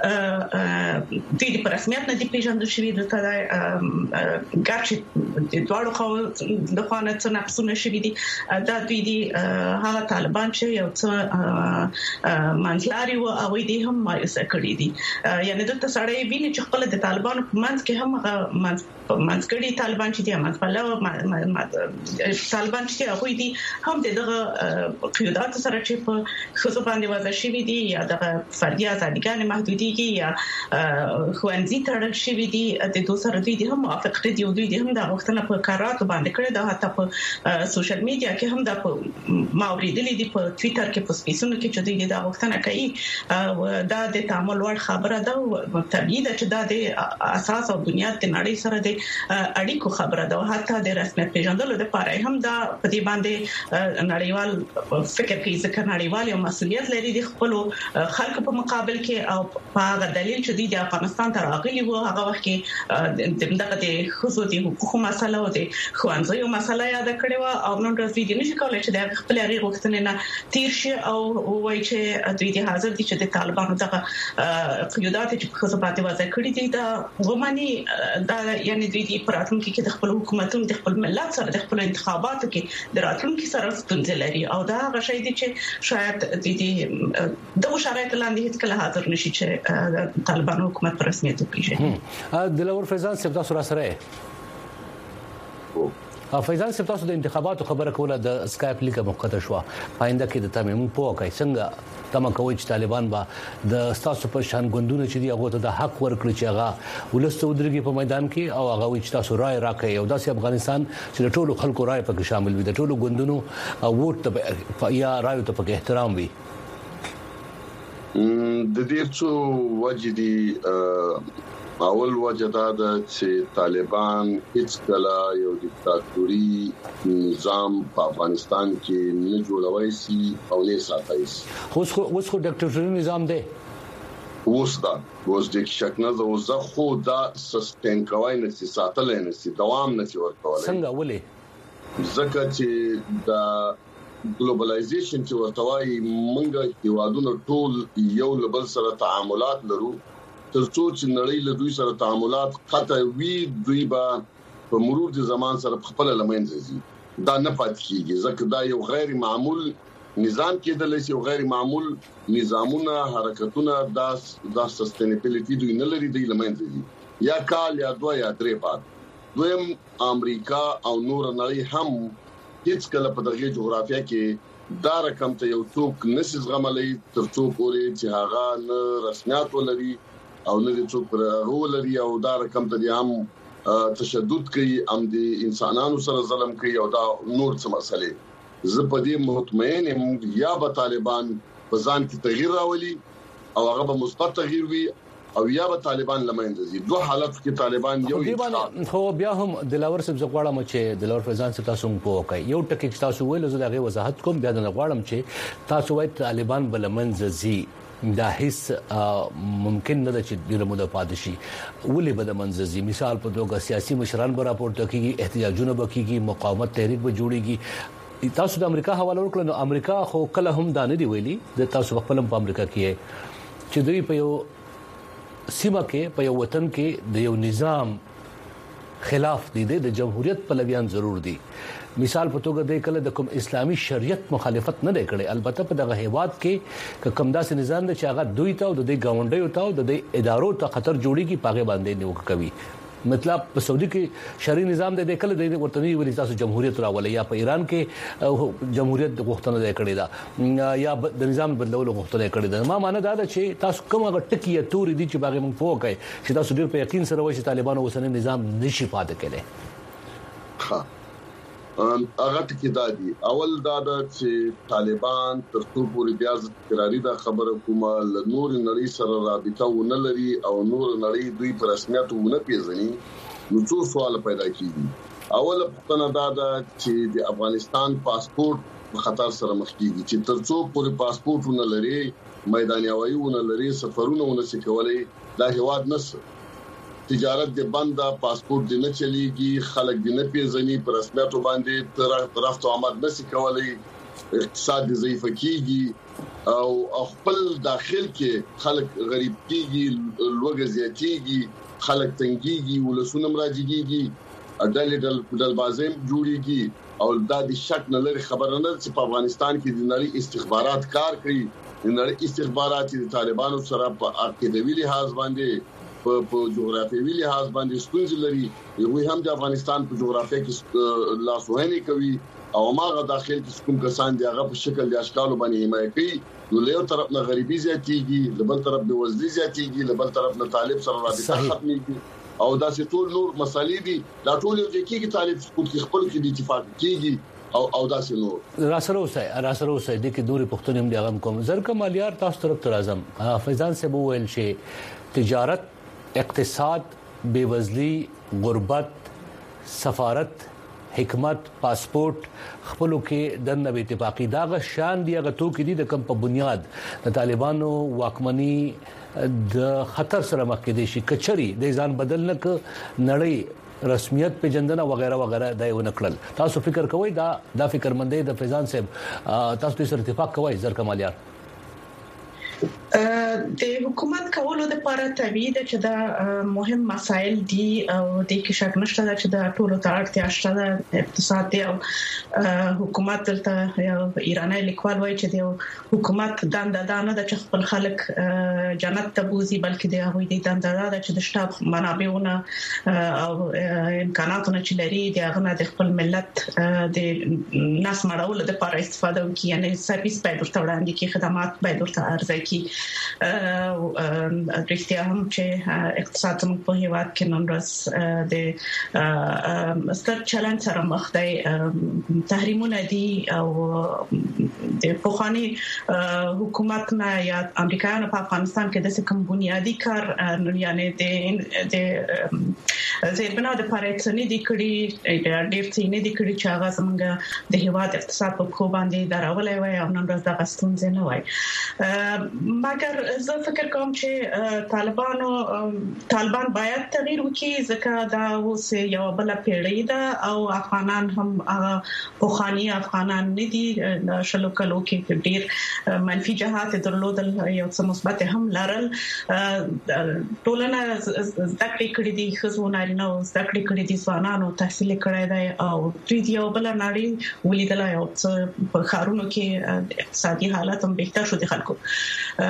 دوی په رسمیت نه دي پیژندل شوی د ګرچې د دوړو خو د خانه څخه نقصونه شوی دي دا دوی دي هغه طالبان چې یو څه منځلاري او دوی هم مایوسه کړی دي یعنی د تسړې ویني چې خپل د طالبانو په منځ کې هم منځګړي طالبان چې دي طالبان چې هغه دي هم دغه قیادت سره چې په خصوص باندې وځي شوی دي یا د فردي ازادګان محدوديږي یا خوندې تړل شوی دي د دوه سره دوی هم موافق دي او دوی هم د وختونه په قرارات باندې کړی دا حتی په سوشل میډیا کې هم د ماوریدلې دي په ټوئیټر کې په سپیسونو کې چې دوی د وختونه کوي دا د تعامل ور خبره ده طبيعي ده چې دا د اساس او بنیاد د نړۍ سره د اړیکو خبره ده حتی د رسمیت پیژندلو لپاره هم دا په دې باندې نړیوال فکر کوي ځکه نړیوال یو مسؤلیت لري د خپل خلکو په مقابل کې او په هغه دلیل چې د افغانستان تر راغلي وو هغه وخت کې دغه د خصوصي حقوقو مسله او د خوانځيو مسله یاد کړې و او نن ورځ دې نشي کولای چې د خپل هغه غوښتنې نه تیر شي او وایي چې دوی د حاضر دي چې د طالبانو دغه قیادت چې په خصوص باندې وځي کړی دي دا ومني دا یعنی دوی د پراتونکو کې د خپل حکومتونو د خپل ملت سره د خپل انتخاباتو کې د راتلونکو سره ستونزې لري او دا غشي دي چې شاید د شرایط لاندې هیڅ کله حاضر نشي چې طالبانو حکومت په رسمیت وکړي دلور فیضان صاحب تاسو را سره فیضان صاحب تاسو د انتخاباتو خبره کوله د اسکایپ لیک مقطع شو پاینده کې د تمیم په کوي څنګه تمه کوي چې طالبان با د تاسو په شان غوندونه چې دی هغه ته د حق ورکړي چې هغه ولست ودرګي په میدان کې او هغه چې تاسو رائے راکړي او داسې افغانستان چې ټولو خلکو رائے پکې شامل وي د ټولو غوندونو ووټ ته یا رائے ته پکې احترام وي د دې څو وجدي اول وجدا د چې طالبان هیڅ کله یو دیکتاتوري نظام په افغانستان کې نه جوړوي سي او نه ساتي اوس خو دیکتاتوري نظام دی اوس د شک نه زه خو دا سسټین کوي نه سي ساتل نه سي دوام نه سي ورکول څنګه ولې ځکه چې دا ګلوبلایزیشن چې ورتوي مونږ هیوادونو ټول یو لبل سره تعاملات لرو ترڅو چې نړۍ له دوی سره تعاملات قطع وي دوی به په مرور د زمان سره خپل لمنځي دا نه پات کیږي ځکه دا یو غیر معمول نظام کېدل شي او غیر معمول نظامونه حرکتونه دا سستینبیلیټي دوی نه لري د لمنځي یا کال یا دوه یا درې بعد دویم امریکا او نور نړۍ هم هیڅ کله په دغه جغرافیه کې دا رقم ته یو څوک نسز غملې ترڅو پورې چې هغه نه رسمیت ولري او نه دي څوک پر غولري او دا رقم ته دي هم تشدد کوي هم دي انسانانو سره ظلم کوي او دا نور څه مسلې زه په دې مطمئن یم یا به طالبان په ځان کې تغییر راولي او هغه به مثبت تغییر وي او یا به طالبان لمنځه ځي دوه حالت کې طالبان یو خو بیا هم دلاور صاحب زغواړم چې دلاور فیضان صاحب تاسو په کوي یو ټکی چې تاسو ویل زه دغه وضاحت کوم بیا د غواړم چې تاسو وايي طالبان بلمنځه ځي دا هیڅ ممکن نه ده چې د موده پادشي ولې به د منځزي مثال په توګه سیاسي مشران به راپورته کیږي احتجاجونه به کیږي مقاومت تحریک به جوړيږي تاسو د امریکا حواله ورکړل نو امریکا خو کله هم دانه دی ویلي د تاسو خپل په امریکا کې چې دوی په یو سیمه کې په یو وطن کې د یو نظام خلاف دي د جمهوریت پلویان ضرور دي مثال په توګه د کله د کوم اسلامي شریعت مخالفت نه کړي البته په دغه هیواد کې کوم داسې نظام د چې هغه دوی ته او د گاونډیو ته او د ادارو ته خطر جوړيږي پاغه باندې نیوکه کوي مطلب په سعودي کې شرعي نظام د کله د ورتنی ولې تاسو جمهوریت راولي یا په ایران کې جمهوریت غوښتنه ده کړې ده یا د نظام بدلولو غوښتنه کړې ده ما معنی دا ده چې تاسو کومه ټکی یا توري دي چې باغې موږ فوکای چې تاسو ډیر په یقین سره وایي چې طالبانو اوسنی نظام نشي پاتې کېدای هغه ټکی دا دي اول دا چې طالبان تر څو پورې بیا ځکراري دا خبره کومه نور نړۍ سره رابطه ونه لري او نور نړۍ دوی پر رسمیت ونه پیژني نو څو سوال پیدا کیږي اول پوښتنه دا ده چې د افغانستان پاسپورت په خطر سره مخ کیږي چې تر څو پورې پاسپورت ونه لري میدان هوایی ونه لري سفرونه ونه سکولای دا هواد نس تجارت د بنده پاسپورت د نه چلیږي خلک د نه پیژني پر رسمیت باندې طرف ته آمد نشي کولای اقتصاد ضعیف کیږي او خپل داخل کې خلک غریب کیږي لوګ زیاتیږي خلک تنګيږي ولسونه مراجعيږي ډل بازم جوړيږي او دا د شک نه لري خبره نه چې په افغانستان کې د نړۍ استخبارات کار کوي د نړۍ استخبارات د طالبانو سره په عقیدوي لحاظ باندې په جغرافیوي لحاظ باندې ستونزې لري یو هم د افغانستان په جغرافیه کې لاسوهنه کوي او ماغه داخل کې کوم کسان دی هغه په شکل د اشکال باندې حمایت کوي نو له یو طرف نه غریبي زیاتیږي له بل طرف د وزنی زیاتیږي له بل طرف نه طالب سره رابطه ختميږي او دا چې ټول نور مسالې دي دا ټول یو کې طالب خپل کې د اتفاق کیږي او دا څه نور راسره اوسه د کې دوری پښتون هم دی هغه کوم زرکه مالیار تاسو طرف تر اعظم فیضان سے وویل چې تجارت اقتصاد بیوزلی غربت سفارت حکمت پاسپورت خپلو کې د نوې اتفاقی داغه شان دی هغه تو کې دي د کم په بنیاد د طالبانو واکمنی د خطر سره مخ کې دي شي کچري د ځان بدل نه ک نړۍ رسمیت په جندنه وغیرہ وغیرہ دا یو نکړل تاسو فکر کوئ دا فکر مندې د فیضان صاحب تاسو سره اتفاق کوئ زرکه مالیار د حکومت کولو د لپاره طبيعي ده چې دا مهم مسایل دي او د کې شک نشته چې دا ټول ته اړتیا شته اقتصاد دی او حکومت دلته یو ایرانی لیکوال وایي چې د حکومت دنده نه ده چې خپل خلک جنت ته بوزي بلکې د هغوی د دنده ده چې د شتاب منابعونه او امکاناتونه چې لري د هغه د خپل ملت د ناس مړولو لپاره استفاده وکړي یعنی سرویس باید ورته وړاندې کړي خدمات باید ورته عرضه کړي رښتیا هم چې اقتصاد زموږ په هیواد کې نن ورځ د ستر چلند سره مخ دی تحریمونه دي او د پخوانی حکومت نه یا امریکایانو په افغانستان کې د کوم بنیادی کار یعنی د زیربنا د پارېڅنې د کړي ډېر څه نه دي کړي چې هغه څنګه د هیواد اقتصاد په خو باندې درولای وي او نن ورځ د غستون نه وي مګر زه فکر کوم چې طالبان باید تغییر وکړي ځکه دا اوس یو بل پیړۍ ده او افغانان هم پوخانی افغانان نه دي شلو کلو کې ډیر منفي جهات درلودل یو څه مثبت هم لرل ټولنه ذکر کړی دي خزونه نو ذکر کړی دي ځوانانو تحصیل کړی دی او دوی یو بل نړۍ ولیدل او په خارونو کې اقتصادي حالت هم بهتر شو دي خلکو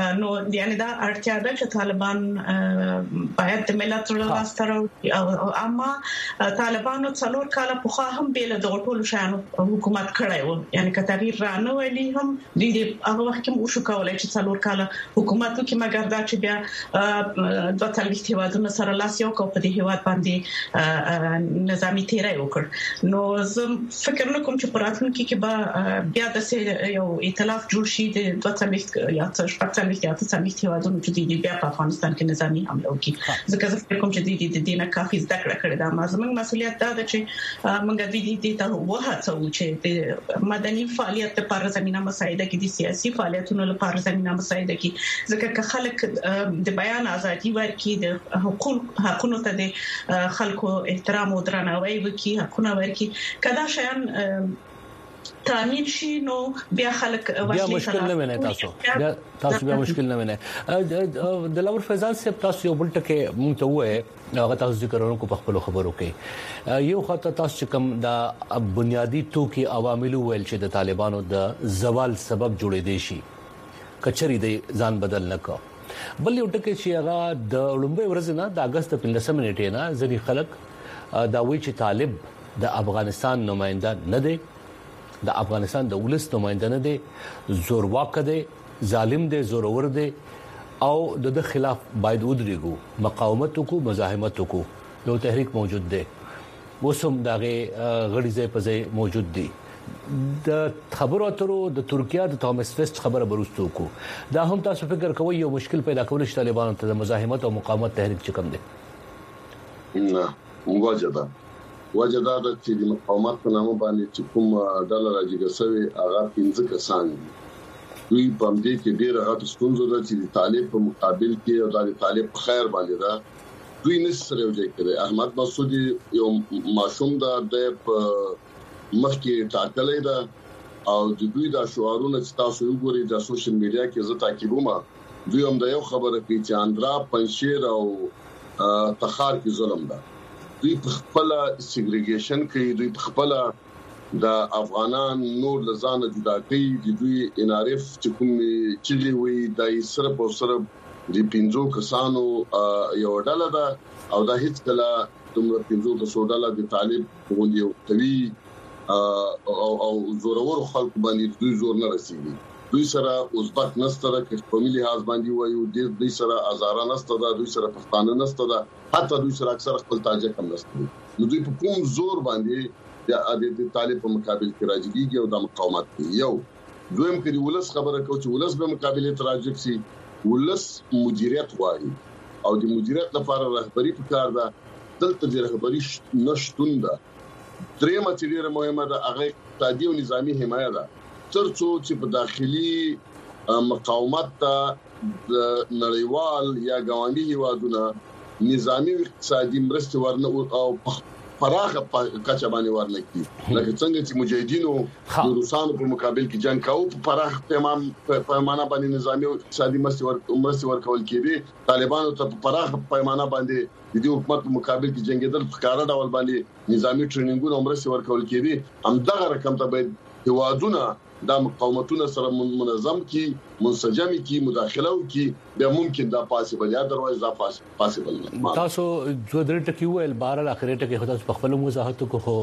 نو یعنی دا اړتیا ده چې طالبان باید د ملت سره او اما طالبانو څلور کال په هم بیل د ټولو شانو حکومت کړی و یعنی کتغیر رانه ویلي هم د هغه وخت کې مو شو کولای چې څلور کال حکومت وکړي مګر دا چې بیا د تلويث هوادونو سره لاس یو کو په دې هواد باندې نظامی تیرای وکړ نو زه فکر نکوم چې پراتونکو کې به بیا د یو ائتلاف جوړ شي د 20 یا 40 هوادونو چې بیا په افغانستان کې نظامی حمله وکړي ځکه زه فکر کوم چې د دینه کافي زده کړه دا زموږ مسولیت ده چې موږ د دې ته وهڅو چې د مدني فعالیت لپاره زمينه مساعده کې د سیاسي فعالیتونو لپاره زمينه مساعده کې ځکه چې خلک د بیان ازادي ورکړي د حقوقو ته د خلکو احترام او درناوی وکړي حقونه ورکړي کدا شیان تامین شي نو بیا خلک بیا مشکل نه ونه تاسو بیا مشکل نه ونه د لور فیضان صاحب تاسو یو بل ټکي مونږ ته وې هغه تاسو ذکرونکو په خپل خبرو کې یو خاطر تاسو کوم دا بنیادی توکي عوامل ویل چې د طالبانو د زوال سبب جوړې دي شي کچري د ځان بدل نه کو بل یو ټکي چې هغه د لومبي ورځ نه د اگست په 15 نیټه نه ځنی خلک دا وی چې طالب د افغانستان نمائنده نه دی د افغانستان د ولس نمائنده نه دی زورواک دی ظالم دی زورور دی او د خلاف باید ودرېګو مقاومت کو مزاحمت کو یو تحریک موجود دی وسم دغه غړي ځای په ځای موجود دی د خبرو اترو د ترکیه د توماس فیسټ خبره برستو کو دا هم تاسو فکر کوئ یو مشکل پیدا کول چې طالبانو ته د مزاحمت او مقاومت تحریک چکم دی نه وجدا د چې د مقاومت په نامه باندې چې کوم ډالر راځي سوي هغه 15 کسان دي دوی په دې کې ډېر هغه ستونزې ده چې د طالب په مقابل کې او د طالب خیر باندې ده دوی نسره یو ځای کړي احمد مسعودي یو معصوم د مخکې ټاکلې ده او د دوی د شعارونو چې تاسو وګورئ د سوشل میډیا کې زه تعقیبوم دوی هم د یو خبره کوي چې اندرا پنځیر او تخار کې ظلم ده دوی په خپل سیګریګیشن کوي دوی په خپل د افغانان نور لزانه جدا کوي د دوی انعرف چې کوم چې وي د صرف او صرف د 15 کسانو یو ډله ده او دا هیڅ کله دومره 15 کسو ډله د طالب غوندي او توی او زورور خلک باندې دوی زور نه رسیږي دوی سره ازبک نستره کې په ملي حاز باندې وایو دوی سره ازاره نستره دوی سره پښتانه نستره حتی دوی سره اکثر خپل تاجک هم نستره نو دوی په کوم زور باندې د طالب په مقابل کې راځي او د مقاومت یو دویم کې ولس خبره کوي چې ولس به مقابله تراجک سي ولس مدیریت غواړي او د مدیریت لپاره رهبری پکار ده دلته د رهبری نشټون ده درېمه چې ډیره مهمه ده هغه اقتصادي او نظامی حمایت ده ترڅو چې په داخلي مقاومت ته نړیوال یا ګاونډي هیوادونه نظامی اقتصادي مرسته ورنه او پراخه کچه باندې ورنه کی لکه څنګه چې مجاهدینو د روسانو په مقابل کې جنگ کاوه په پراخ پیمانه باندې نظامی اقتصادي مرسته ورکول کېږي طالبانو ته په پراخ پیمانه باندې د حکومت په مقابل کې جنگیدل په کار ډول باندې نظامی ټریننګونه مرسته ورکول کېږي هم دغه رقم ته باید هیوادونه دا مقاومتونه سره منظم کی منسجم کی مداخله کی به ممکن دا پاسبل یا دروازه دا پاسبل تاسو جو درته کی ویل بار اخر ته کې خدای په خپل وضاحت کو خو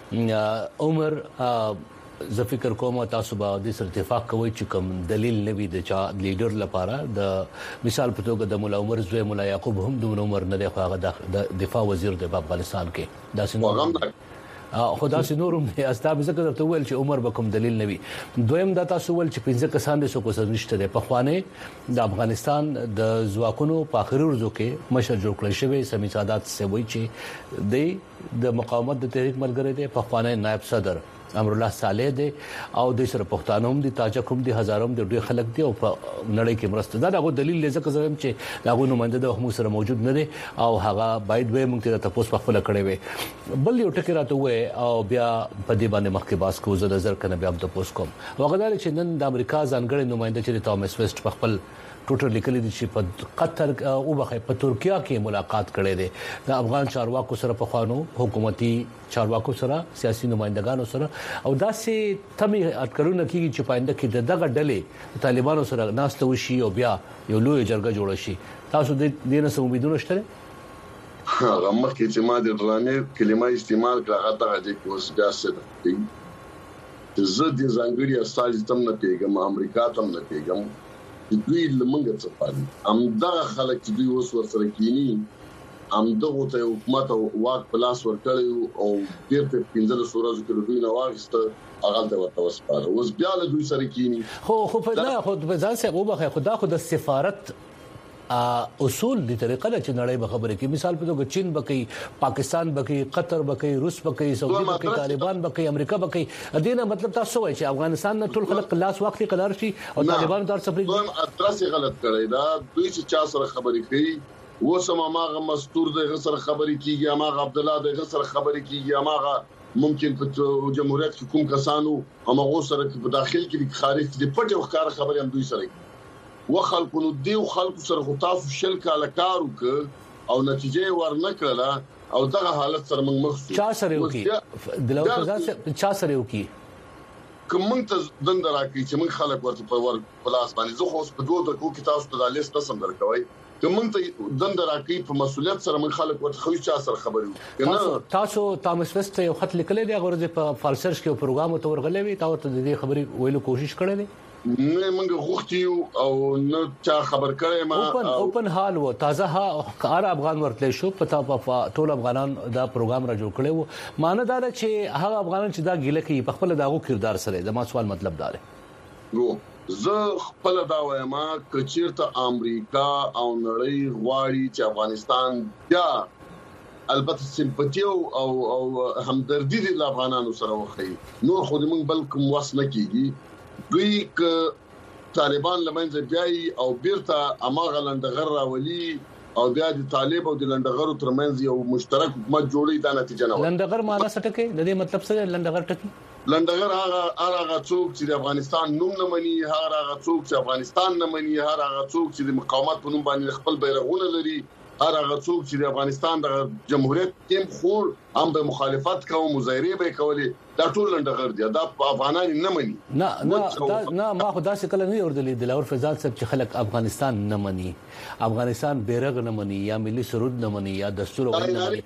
عمر ز فکر کوم تاسو به د اتفاق کوي چې کوم دلیل نوي د چا لیډر لپاره د مثال په توګه د مولا عمر زوی مولا یعقوب هم د عمر نه دی خو د دفاع وزیر د افغانستان کې دا څنګه خدا سي نورم استاب ذکر ته ویل چې عمر بکم دلیل نوي دویم دا تاسو ول چې 15 کسان د سو کو سرنشته ده په خوانه د افغانستان د ځواکونو په اخر ورځو کې مشر جوړ کړی شوی سمي سادات سه وی چې د مقاومت د تحریک مرګره ده په خوانه نائب صدر امر الله صالح دی او د سره پښتانه هم دي تاجک هم دي هزارم دي ډېر خلک دي او په نړۍ کې مرسته دا دغه دلیل لږه زم چې دغه نمائنده د هم سره موجود نه دي او هغه باید به موږ ته تاسو په خپل کړي وي بل یو ټکی راته وې او بیا په دې باندې مخکې باس کو زه نظر کنه بیا د تاسو کوم وغدار چې نن د امریکا ځانګړي نمائنده چې توماس فیسټ په خپل ټوټر لیکلي دي چې په قطر او په ترکیه کې ملاقات کړي دي د افغان چارواکو سره په خوانو حکومتي چارواکو سره سیاسي نمائندګانو سره او داسې تمه اټکلونه کیږي چې پاینده کې دغه ډلې طالبانو سره ناست وشي او بیا یو لوی جرګه جوړ شي. تاسو د دې نه څه امیدونه شته؟ هغه مخکې چې ما د ډرامې کلمه استعمال کړه هغه د کوس بیا څه ده زه د ځانګړي استاد تم نه پیګم امریکا تم نه پیګم دوی لمنګ څه پالي امدا خلک چې دوی اوس ورسره کینی امدغه ته حکومت او واک پلاس ورکړي او بیرته 15 سورازو کې دوی نه واغسته هغه ته ورته وسپاره اوس بیا له دوی سره کینی خو په نه خو په ځان سره وبخه خدا خو د سفارت اصول دي طریقه چې نړۍ به خبرې کوي. مثال په توګه چین بکې پاکستان بکې قطر بکې روس بکې سعودي بکې طالبان بکې امریکا بکې دینه مطلب تاسو وایي چې افغانستان نه ټول خلک لاس وختي قلار شي او طالبان دار سفري دوی ادرسي غلط کړی دا دوی چې چا سره خبرې کوي وسمه ماغه مستور د غسر خبرې کیږي ماغه عبد الله د غسر خبرې کیږي ماغه ممکن په جمهوریت کې کوم کسانو هغه سره په داخل کې خارج دي پټ وخاره خبرې هم دوی سره وخلکو نو دی خلکو سره غطاف شل کاله کار وک او نتیجه ورنکړه او دغه حالت سره موږ مخ شو. چا سره وکي دلور فزا چا سره وکي کوم ته دند راکې چې موږ خلک ورته په ور پلاس باندې زه خو په دوه دقیقو کې تاسو ته د لیست قسم درکوي کوم ته دند راکې په مسولیت سره موږ خلک ورته خو چا سره خبرو تاسو تامس وست یو خط لیکل دی غوړې په فالسرچ کې پروګرام ته ورغلې وي تاسو ته د دې خبرې ویلو کوشش کړې دي نه موږ غوښتیو او نه چا خبر کړي ما اوپن حال و تازه هر افغان ورتل شو پتا په ټول افغانان دا پروګرام را جوړ کړي وو ماندار چې هغه افغانان چې دا ګیله کوي په خپل داغو کردار سره د ما سوال مطلب دار نو زه خپل دا وایم کچیرته امریکا او نړۍ غواړي چې افغانستان بیا البته سمپاتي او همدردي د افغانانو سره وخی نور خو موږ بلکې واس نه کیږي دوی ک طالبان لمنځه بیاي او بیرته اماغه لندغر راولي او بیا د طالب او د لندغرو ترمنځ یو مشترک حکومت جوړي دا نتیجه نه لندغر معنا څه ټکی د دې مطلب څه لندغر ټکی لندغر هغه څوک چې د افغانستان نوم نه مني هغه څوک چې افغانستان نه مني هغه څوک چې د مقاومت په نوم باندې خپل بیرغونه لري هغه څوک چې د افغانستان د جمهوریت ټیم خور هم به مخالفت کوي مظاهره به کوي دا ټول لندغر دي دا افغانان نه مني نه ما خدا څخه کله نه اوردلې دلاور فزاد صاحب چې خلک افغانستان نه مني افغانستان بیرغ نه مني یا ملي سرود نه مني یا دستور نه مني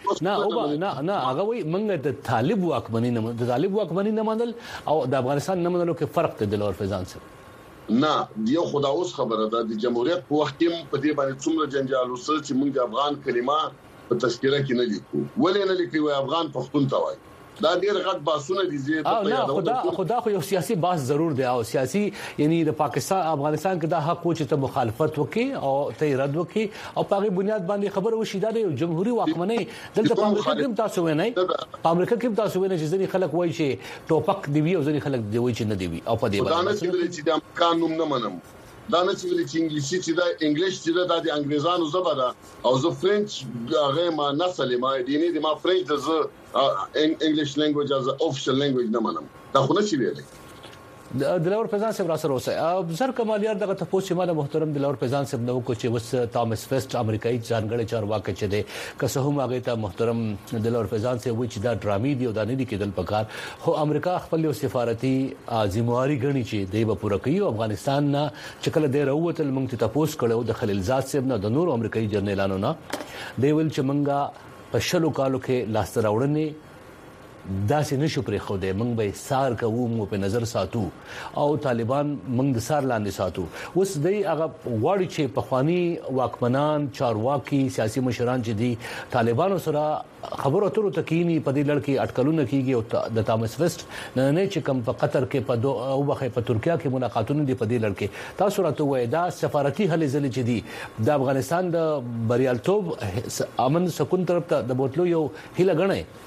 نه هغه وي موږ د طالب واکمنۍ نه د طالب واکمنۍ نه منل او د افغانستان نه منلو کې فرق دی دلاور فزاد صاحب نه یو خدا اوس خبره ده د جمهوریت په وخت کې په دې باندې څومره جنجال وسل چې موږ د افغان کلمه په تذکره کې نه لیکو ولې نه لیکو افغان پښتون ته وایي دا ډیر غټ باسونه دي زه خدا خو یو سیاسي باس ضرور دی او سیاسي یعنی د پاکستان افغانستان کې دا حق و چې ته مخالفت وکې او ته رد وکې او په بنیاد باندې خبر وشي دا د جمهوریت واکمنۍ دلته په امریکا کې تاسو وینئ په امریکا کې تاسو وینئ چې ځینې خلک وایي چې ټوپک دی وی او ځینې خلک دی وایي چې نه دی وی او په دې باندې چې د قانون نه منم دا نه چې انګلیسي چې دا انګلیش چې دا د انګريزانو زبر ده او زه فرنچ هغه ما نسل ما دیني د ما فرنچ د انګلیش لانګویج از افیشل لانګویج نه منم دا خو نه شي ویلای دلاور فیضان صاحب را سره اوسه زر کمالیار دغه تاسو ماده محترم دلاور فیضان صاحب نو کو چې وس تامس فیسټ امریکایي ځانګړي چارواکي چې ده که څه هم هغه ته محترم دلاور فیضان صاحب وی چې دا ډرامي دی او دا نه دي کېدل پکار خو امریکا خپل سفارتي ذمہواری غني چې دی به پوره کوي افغانستان نه چې کله دی راوتل موږ ته تاسو کړو د خلیلزاد صاحب نه د نور امریکایي جرنیلانو نه دی ول چې موږ په شلو کالو کې لاس راوړنې دا سې نشو پرې خو دې موږ به سار کوو موږ په نظر ساتو او طالبان موږ د سار لاندې ساتو اوس دوی هغه غواړي چې په خواني واکمنان چارواکي سیاسي مشران چې دي طالبانو سره خبرو اترو تکینی په دې لړ کې اټکلونه کیږي او د تامس ویسټ نه چې کم په قطر کې او په ترکیه کې ملاقاتونه دي په دې لړ کې تاسو راته وای دا سفارتي هلې ځلې چې دي د افغانستان د بریالتوب امن سکون طرف ته د بوتلو یو هیله غنئ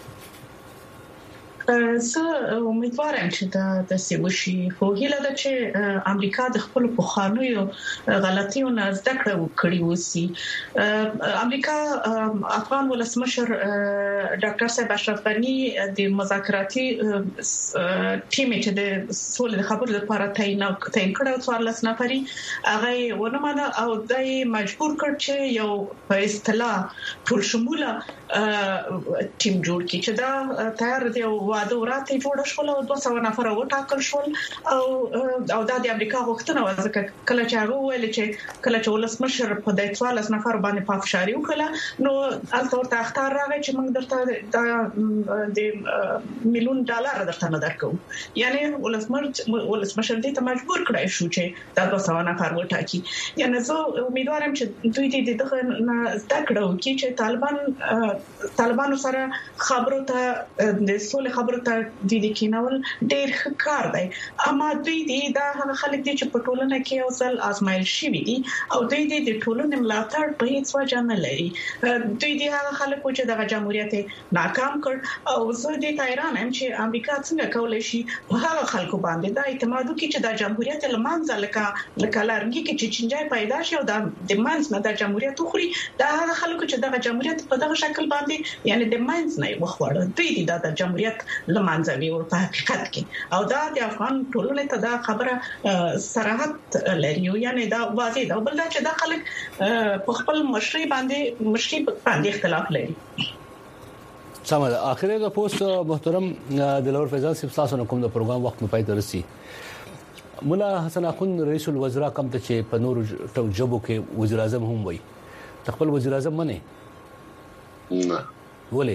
زه امیدوارم چې د سیموشي خو هیله ده چې امریکا د خپل پخوانیو غلطیو نه زده کړه وکړي وسی امریکا افغان ولسمشر ډاکټر صاحب اشرف غنی د مذاکراتي ټیم چې د سولې خبرو لپاره تعین کړو 14 نفري هغه ونه مانه او دای مجبور کړ چې یو په اصطلاح ټول شموله ټیم جوړ کړي چې دا تیار دی او واده ورته جوړ شول او 200 نفر وټاکل شول او د امریکا غوښتنه وکړه کله چې هغه ویل چې کله چې ولسمشر په 14 نفر باندې پافشاری وکړه نو البته اختار راغی چې موږ درته د میلیون ډالر درته نه درکو یعنی ولسمشر دې ته مجبور کړای شو چې دا 200 نفر وټاکي یعنی زه امیدوارم چې دوی دې دغه زده کړو چې طالبانو سره خبرو ته د سولې خبرو ته د دې کینول ډېر ښه کار دی اما دوی دې دا هغه خلک دي چې په ټولنه کې اوسل آزمایل شوی دي او دوی دې د ټولنې ملاتړ په هیڅ وجه نه لري دوی دې هغه خلک چې د جمهوریت ناکام کړ او زه دې حیران یم چې امریکا څنګه کولای شي په هغه خلکو باندې دا اعتماد وکړي چې د جمهوریت لمانځه لکه لارنګي کې چې چنجای پیدا شي او د منځ نه د جمهوریت خوري دا هغه خلکو چې د جمهوریت په دغه شکل باندې یعنی د منځ نه وخوړل دوی د جمهوریت لمانځوي او په حقیقت کې او دا د افغان ټولنې ته دا خبره صراحت لري یعنی دا واضح ده بل دا چې دا خلک په خپل مشري باندې اختلاف لري سمه ده اخر د پوسټ محترم دلور فیضان صاحب تاسو کوم د پروګرام وخت په پای ته رسي مولا حسن اخون رئیس الوزراء کوم ته چې په نور جبو کې وزیر اعظم هم وای خپل وزیر اعظم منه نه ولې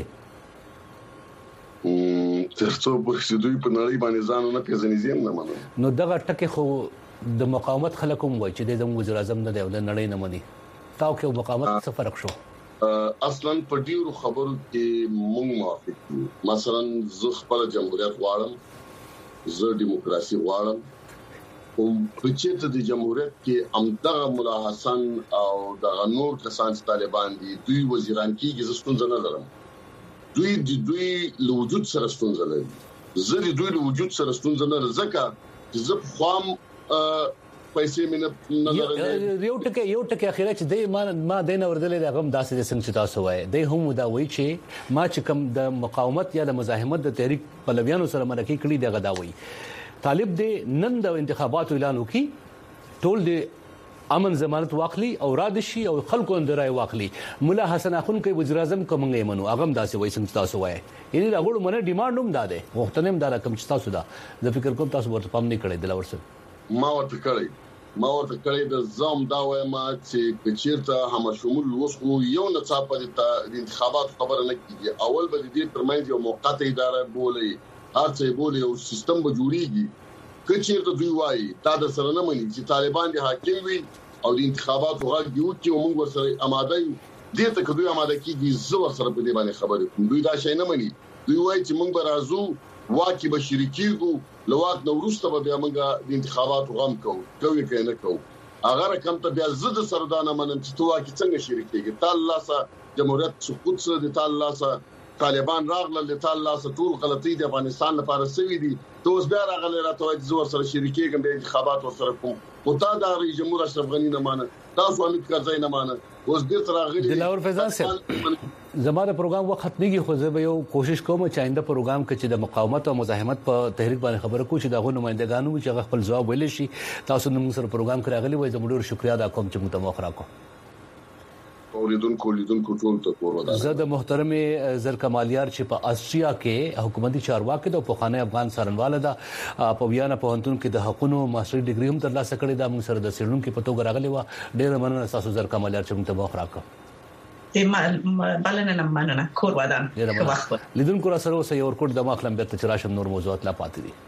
ترڅو په دوی په نړۍ باندې ځان نه پیژنې زم نه منم نو دغه ټکه خو د مقاومت خلکو وای چې د زموږ وزیر اعظم نه دی د نړۍ نه مني تاو کې مقاومت څه فرق شو اصلا په ډیرو خبرو کې موږ موافق یو مثلا زه خپل جمهوریت غواړم زه دیموکراسي غواړم او په چیرته د جمهوریت کې امدغه مولا حسن او د نور کسان طالبان دي دوی وزیران کېږي زستون نه لرم دوی له وجود سره ستونزه لري زه د دوی له وجود سره ستونزه نه زکه چې زه خام پیسې مینه نه لرم یو ټکه اخیره چې ما دین اوردلې د غم داسې څنګه چې تاسو وای د هم دا وای چې ما چې کوم د مقاومت یا د مزاحمت د تحریک پلویانو سره مرکه کړي دغه دا وای طالب دې نن د انتخاباتو اعلان وکي ټول دې امن ضمانت واخلي او رادشي او خلکو اندرای واخلي مولا حسن اخون کوي وزیر اعظم کومنګ منو اغم داسې وای څنګه تاسو وای یعنی دا غوړ منه ډیماند هم داده وختنم دا رقم چې تاسو دا د فکر کوم تاسو ورته پام نه کړی دلور سره ما ورته کړی د زم دا وای ما چې کچیرته هم شمول وسخو یو نه صاحب د انتخابات خبره نه کیږي اول به دې ترمنځ یو موقته اداره بولې هرڅه بولې او سیستم به جوړیږي کچیرته دوی وایي دا د سره نه مني چې طالبان دي حاکم وي او د انتخاباتو غږ یو چې موږ ورسره آماده یو دې ته دوی آماده کیږي زو سره په دې باندې خبرې کوم دوی دا شي نه مني دوی وایي چې موږ به راځو واکي به شریکيږو لواک نو ورسته به موږ د انتخاباتو غم کوي کنه کوو اگر کوم ته بیا زد سردانه منم چې تو واکي څنګه شریکيږي تعالی سره جمهوریت سقوط سره د تعالی سره طالبان راغله د تعالی سره ټول غلطي د افغانستان لپاره سوي دي توس بیا راغله راته زور سره شریکيږم د انتخابات سره کوم او تا د رئیس جمهور اشرف غنی نه مانه تاسو امید کړئ نه مانه اوس به تر غلي دلاور فیضان صاحب زموږ پروګرام وخت نیږي خو زه به یو کوشش کوم چې آینده پروګرام کې چې د مقاومت او مزاحمت په تحریک باندې خبره کوم چې دغه نمائندګانو چې خپل ځواب ویل شي تاسو نن سره پروګرام کې راغلي وای زموږ ډیر شکریا ادا کوم چې متموخ راکو اوریدونکو ټول ته کور زه د محترم زر کمالیار چې په آسټریا کې حکومتي چارواکي د پوخانه افغان سرنواله ده په ویانا پوهنتون کې د حقوقو ماستر ډیګري هم ترلاسه کړې ده موږ سره د سیډونکو په توګه راغلي و ډېر مننه تاسو زر کمالیار چې متموخ راکو بلنه نه مننه کور ودان لیدونکو را سره اوسه یو ورکوټ د مخلم بیرته چراشم نور موضوعات لا پاتې دي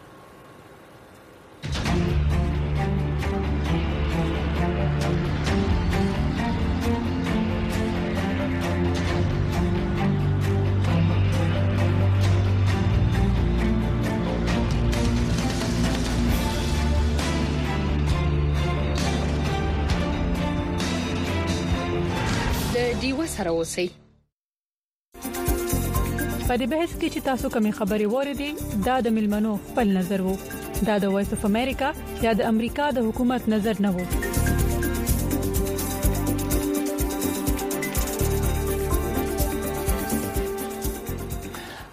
دیو سره اوسئ په دې بحث کې چې تاسو کومې خبرې وریدي دا د ملمنو خپل نظر وو دا د وایس اف امریکا یا د امریکا د حکومت نظر نه وو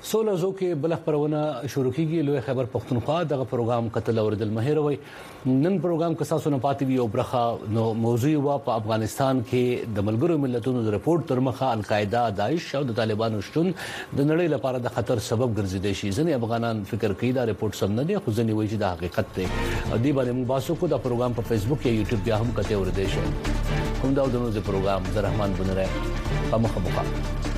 سولزو کې بل خبرونه شروع کیږي لوی خبر پښتونخوا دغه پروګرام قتل اوریدل مهیروي نن پروګرام کې تاسو نه پاتې وی او برخه نو موضوع وا په افغانستان کې د ملګرو ملتونو د رپورت تر مخه القاعده داعش او د طالبانو شتون د نړۍ لپاره د خطر سبب ګرځیدي شي ځنې افغانان فکر کوي دا رپورت سم نه دی خو ځنې وایي چې دا حقیقت دی او دی باندې موږ باسو کو دا پروګرام په فیسبوک یا یوټیوب بیا هم کته اوریدل شي کوم دا د نوو پروګرام زه رحمان بنره په مخه